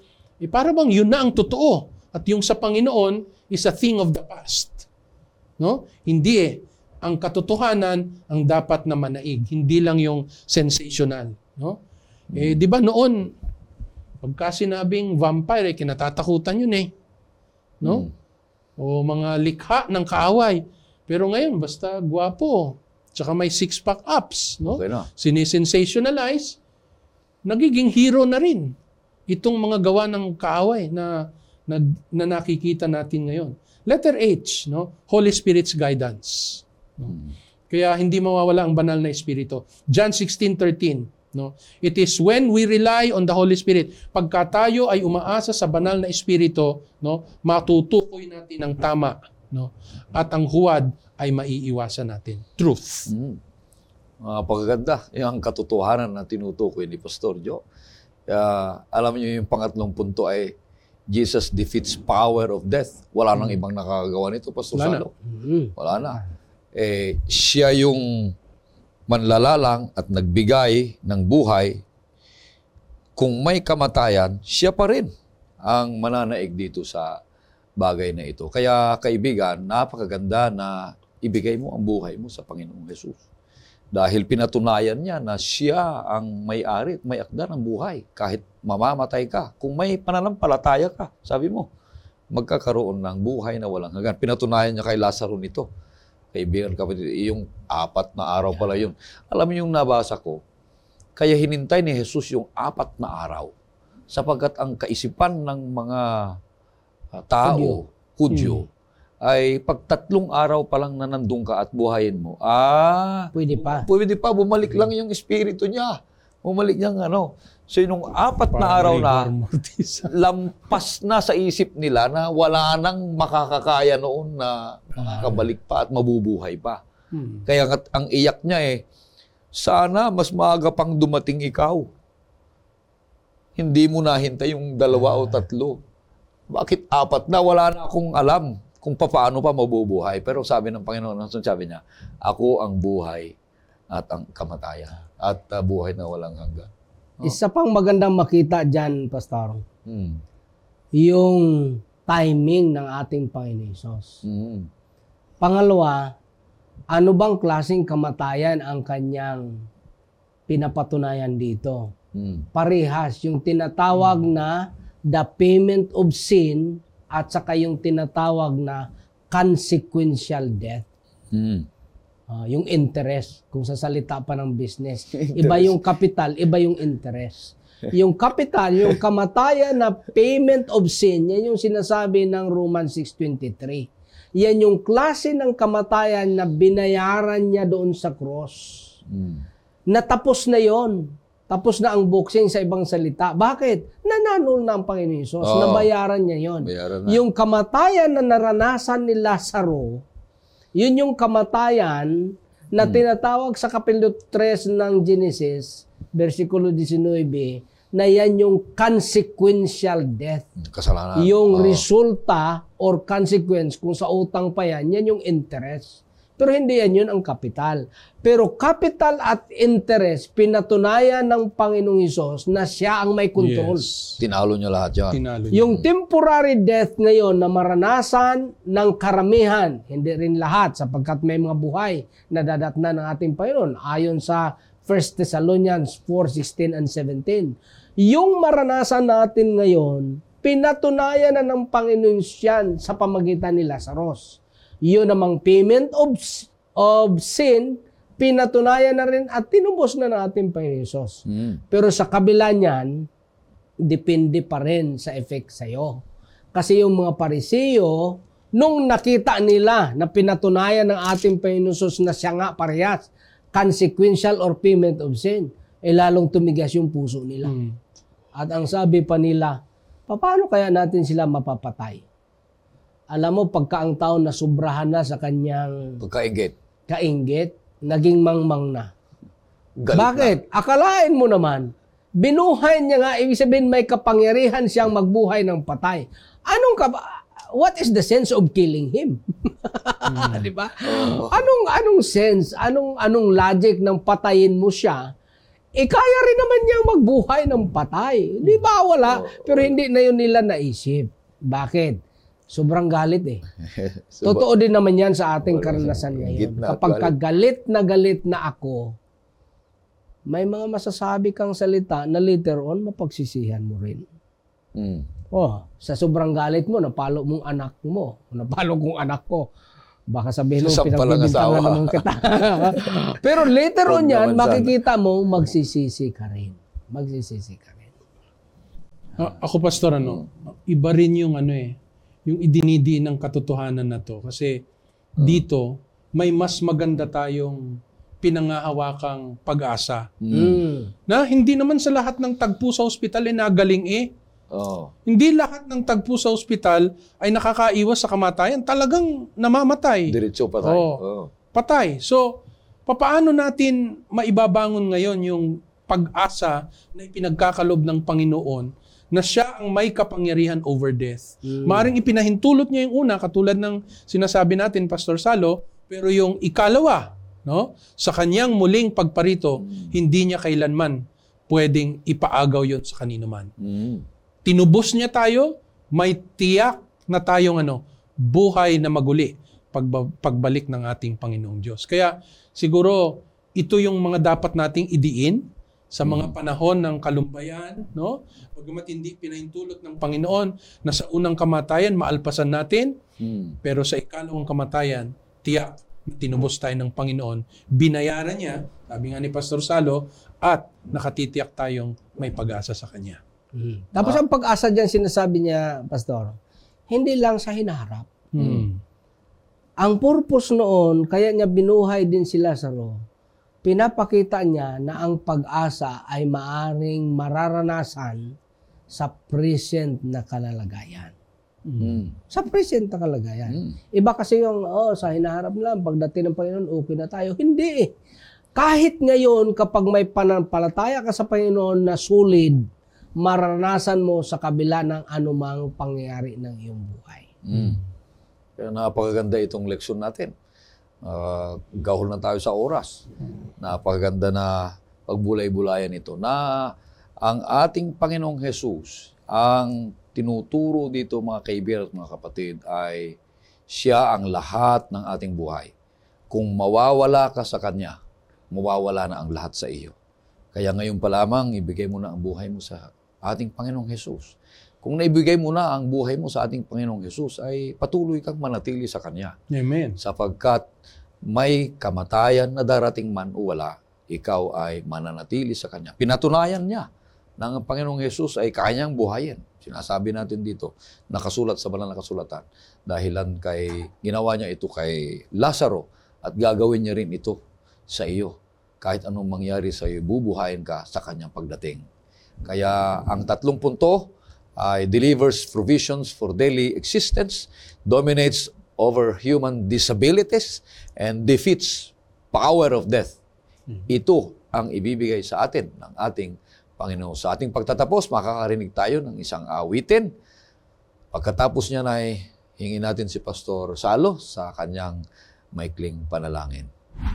para bang yun na ang totoo. At yung sa Panginoon is a thing of the past. No? Hindi Ang katotohanan ang dapat na manaig, hindi lang yung sensational. No? Di ba noon, pagka sinabing vampire, kinatatakutan yun no? O mga likha ng kaaway. Pero ngayon, basta gwapo, tsaka may six-pack abs, no? Okay na. Sinisensationalize, nagiging hero na rin itong mga gawa ng kaaway na nakikita natin ngayon. Letter H, no? Holy Spirit's guidance. No? Kaya hindi mawawala ang banal na espiritu. John 16:13, no? It is when we rely on the Holy Spirit, pagka tayo ay umaasa sa banal na espiritu, no, matutukoy natin ang tama, no? At ang huwad ay maiiwasan natin. Truth. Pagkaganda, yung katotohanan na tinutukoy ni Pastor Joe. Alam niyo yung pangatlong punto ay Jesus defeats power of death. Wala nang ibang nakakagawa nito, Pastor Salo. Wala na. Siya yung manlalalang at nagbigay ng buhay. Kung may kamatayan, siya pa rin ang mananaig dito sa bagay na ito. Kaya kaibigan, napakaganda na ibigay mo ang buhay mo sa Panginoong Jesus. Dahil pinatunayan niya na siya ang may-ari at may akda ng buhay. Kahit mamamatay ka, kung may pananampalataya ka, sabi mo, magkakaroon ng buhay na walang hanggan. Pinatunayan niya kay Lazaro nito. Kaibigan, kapatid, yung 4 na araw pala yun. Alam niyo yung nabasa ko, kaya hinintay ni Jesus yung 4 na araw sapagkat ang kaisipan ng mga tao, Hudyo, ay pag 3 araw pa lang na nandun ka at buhayin mo, pwede pa. Pwede pa, bumalik lang yung espiritu niya. Bumalik niyang So, nung 4 na araw na, lampas na sa isip nila na wala nang makakakaya noon na makakabalik pa at mabubuhay pa. Kaya ang iyak niya sana mas maaga pang dumating ikaw. Hindi mo nahintay yung 2 o 3. Bakit 4 na? Wala na akong alam kung paano pa mabubuhay. Pero sabi ng Panginoon, sabi niya, ako ang buhay at ang kamatayan at buhay na walang hanggan. Isa pang magandang makita dyan, Pastor, yung timing ng ating Panginoon Hesus. Pangalawa, ano bang klaseng kamatayan ang kanyang pinapatunayan dito? Parehas, yung tinatawag na the payment of sin at saka yung tinatawag na consequential death. Yung interest, kung sa salita pa ng business. Iba yung capital, iba yung interest. Yung capital, yung kamatayan na payment of sin, yan yung sinasabi ng Romans 6:23. Yan yung klase ng kamatayan na binayaran niya doon sa cross. Natapos na yon. Tapos na ang boxing sa ibang salita. Bakit? Nananol na ang Panginoon Hesus. Nabayaran niya yon. Yung kamatayan na naranasan ni Lazaro, yun yung kamatayan na tinatawag sa kapitulo 3 ng Genesis, versikulo 19, na yan yung consequential death. Kasalanan. Yung resulta or consequence, kung sa utang pa yan yung interest. Pero hindi yun ang kapital. Pero capital at interest, pinatunayan ng Panginoong Hesus na siya ang may control. Yes. Tinalo niya lahat yan. Yung temporary death ngayon na maranasan ng karamihan, hindi rin lahat sapagkat may mga buhay na dadatnan ng ating Panginoon ayon sa 1 Thessalonians 4:16 and 17. Yung maranasan natin ngayon, pinatunayan na ng Panginoon yan sa pamagitan ni Lazarus. Yun namang payment of sin, pinatunayan na rin at tinubos na ng ating Panginoon Hesus. Pero sa kabila niyan, depende pa rin sa effect sa'yo. Kasi yung mga Pariseo, nung nakita nila na pinatunayan ng ating Panginoon Hesus na siya nga parehas, consequential or payment of sin, lalong tumigas yung puso nila. At ang sabi pa nila, paano kaya natin sila mapapatay? Alam mo, pagka ang tao nasubrahan na sa kanyang kainggit, naging mangmang na. Galit bakit? Na. Akalain mo naman, binuhay niya nga, ibig sabihin may kapangyarihan siyang magbuhay ng patay. What is the sense of killing him? Di ba? Anong sense? Anong logic ng patayin mo siya? kaya rin naman niyang magbuhay ng patay. Di ba wala? Pero hindi na yun nila naisip. Bakit? Sobrang galit eh. Totoo din naman yan sa ating karanasan ngayon. Kapag galit na ako, may mga masasabi kang salita na later on, mapagsisihan mo rin. Sa sobrang galit mo, napalo mong anak mo. Napalo kong anak ko. Baka sabihin mo, pinagbibintangan naman kita. Pero later on yan, makikita mo, magsisisi ka rin. Magsisisi ka rin. Ako, Pastor, iba rin yung yung idinidiin ng katotohanan na to. Kasi dito, may mas maganda tayong pinangahawakang pag-asa. Na hindi naman sa lahat ng tagpo sa ospital nagaling Hindi lahat ng tagpo sa ospital ay nakakaiwas sa kamatayan. Talagang namamatay. Diretso patay. Patay. So, papaano natin maibabangon ngayon yung pag-asa na ipinagkakalob ng Panginoon na siya ang may kapangyarihan over death? Maaaring ipinahintulot niya yung una, katulad ng sinasabi natin, Pastor Salo, pero yung ikalawa, sa kanyang muling pagparito, hindi niya kailanman pwedeng ipaagaw yon sa kanino man. Tinubos niya tayo, may tiyak na tayong buhay na maguli pagbalik ng ating Panginoong Diyos. Kaya siguro ito yung mga dapat nating idiin sa mga panahon ng kalumbayan, Bagamat hindi pinahintulot ng Panginoon na sa unang kamatayan maalpasan natin, pero sa ikalawang kamatayan, tiyak na tinubos tayo ng Panginoon, binayaran niya, sabi nga ni Pastor Salo, at nakatitiyak tayong may pag-asa sa Kanya. Tapos ang pag-asa dyan, sinasabi niya, Pastor, hindi lang sa hinaharap. Ang purpose noon, kaya niya binuhay din si Lazaro, pinapakita niya na ang pag-asa ay maaring mararanasan sa present na kalalagayan. Sa present na kalagayan. Iba kasi yung, sa hinaharap lang, pagdating ng Panginoon, okay na tayo. Hindi eh. Kahit ngayon, kapag may pananampalataya ka sa Panginoon na solid, maranasan mo sa kabila ng anumang pangyayari ng iyong buhay. Kaya napakaganda itong leksyon natin. Gahol na tayo sa oras. Napakaganda na pagbulay-bulayan ito na ang ating Panginoong Jesus, ang tinuturo dito mga kaibigan at mga kapatid, ay siya ang lahat ng ating buhay. Kung mawawala ka sa Kanya, mawawala na ang lahat sa iyo. Kaya ngayon pa lamang, ibigay mo na ang buhay mo sa ating Panginoong Jesus. Kung naibigay mo na ang buhay mo sa ating Panginoong Jesus, ay patuloy kang manatili sa Kanya. Amen. Sapagkat may kamatayan na darating man o wala, ikaw ay mananatili sa Kanya. Pinatunayan niya na ang Panginoong Jesus ay kanyang buhayin. Sinasabi natin dito, nakasulat sa banal na kasulatan, dahilan kay ginawa niya ito kay Lazaro at gagawin niya rin ito sa iyo. Kahit anong mangyari sa iyo, bubuhayin ka sa Kanyang pagdating. Kaya ang 3 punto ay delivers provisions for daily existence, dominates over human disabilities, and defeats power of death. Ito ang ibibigay sa atin ng ating Panginoon. Sa ating pagtatapos, makakarinig tayo ng isang awitin. Pagkatapos niya ay hingin natin si Pastor Salo sa kanyang maikling panalangin.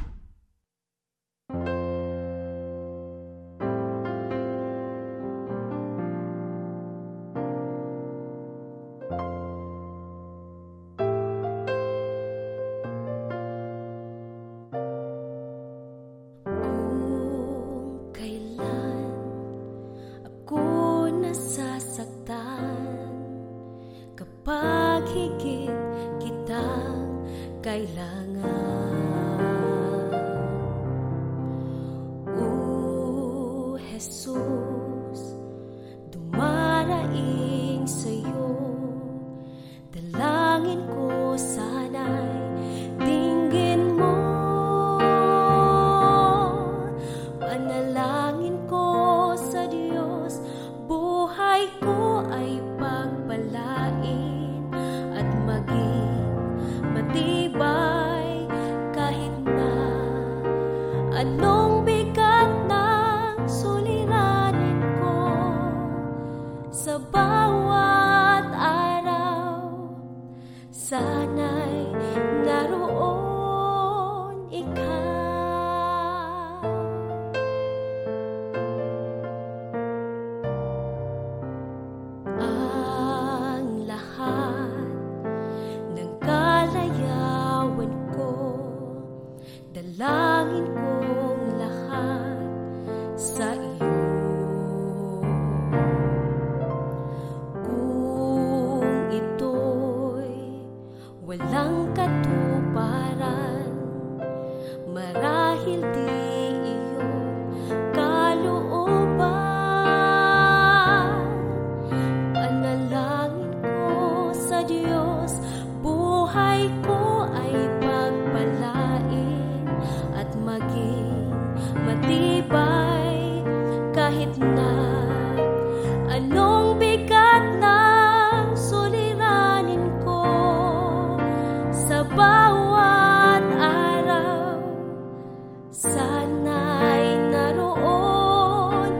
Anong bigat ng suliranin ko sa bawat araw, sana'y naroon ikaw. matibay kahit na anong bigat na suliranin ko sa bawat araw. Sana'y naroon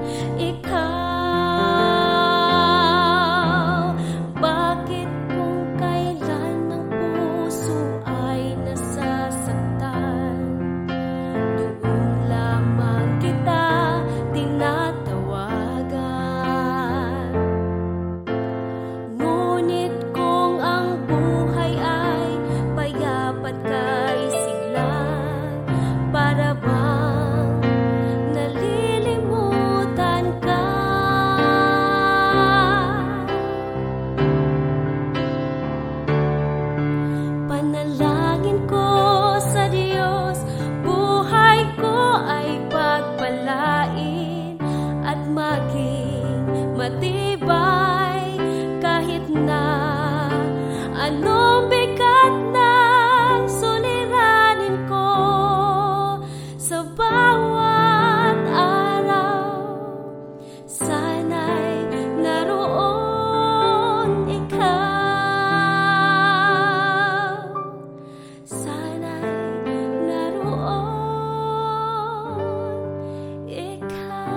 ikaw. Bakit kung kailan ang puso ay nasasaktan, doon lamang kita tinatawagan? Ngunit kung ang buhay ay payapat kay siglang, para bang nalilimutan ka? Panalangin ko sa Diyos, buhay ko ay pagpalain at maging matibay kahit na anong bigat ng suliranin ko sa bawat araw. Sana'y naroon ikaw. Sana'y naroon ikaw.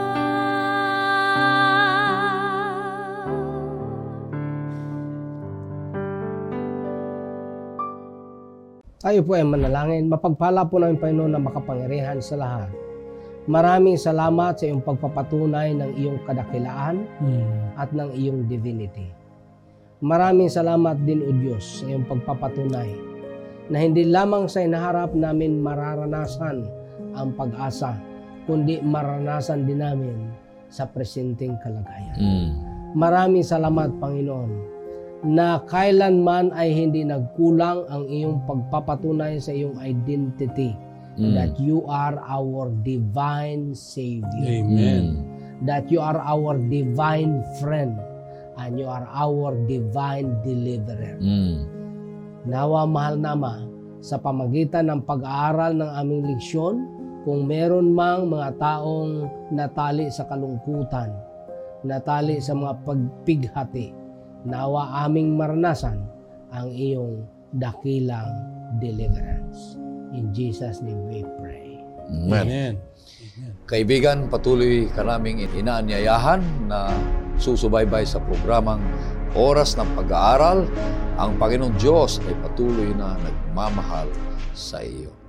Tayo po ay manalangin. Mapagpala po namin, Panginoon, na makapangyarihan sa lahat. Maraming salamat sa iyong pagpapatunay ng iyong kadakilaan at ng iyong divinity. Maraming salamat din, O Diyos, sa iyong pagpapatunay na hindi lamang sa inaharap namin mararanasan ang pag-asa, kundi maranasan din namin sa presenteng kalagayan. Maraming salamat, Panginoon, na kailanman ay hindi nagkulang ang iyong pagpapatunay sa iyong identity, that you are our divine Savior, Amen. that you are our divine friend, and you are our divine deliverer. Nawa, mahal Nama, sa pamagitan ng pag-aaral ng aming leksyon, kung meron mang mga taong natali sa kalungkutan, natali sa mga pagpighati, nawa aming maranasan ang iyong dakilang deliverance. In Jesus' name we pray. Amen. Kaibigan, patuloy ka naming inaanyayahan na susubaybay sa programang Oras ng Pag-aaral. Ang Panginoong Diyos ay patuloy na nagmamahal sa iyo.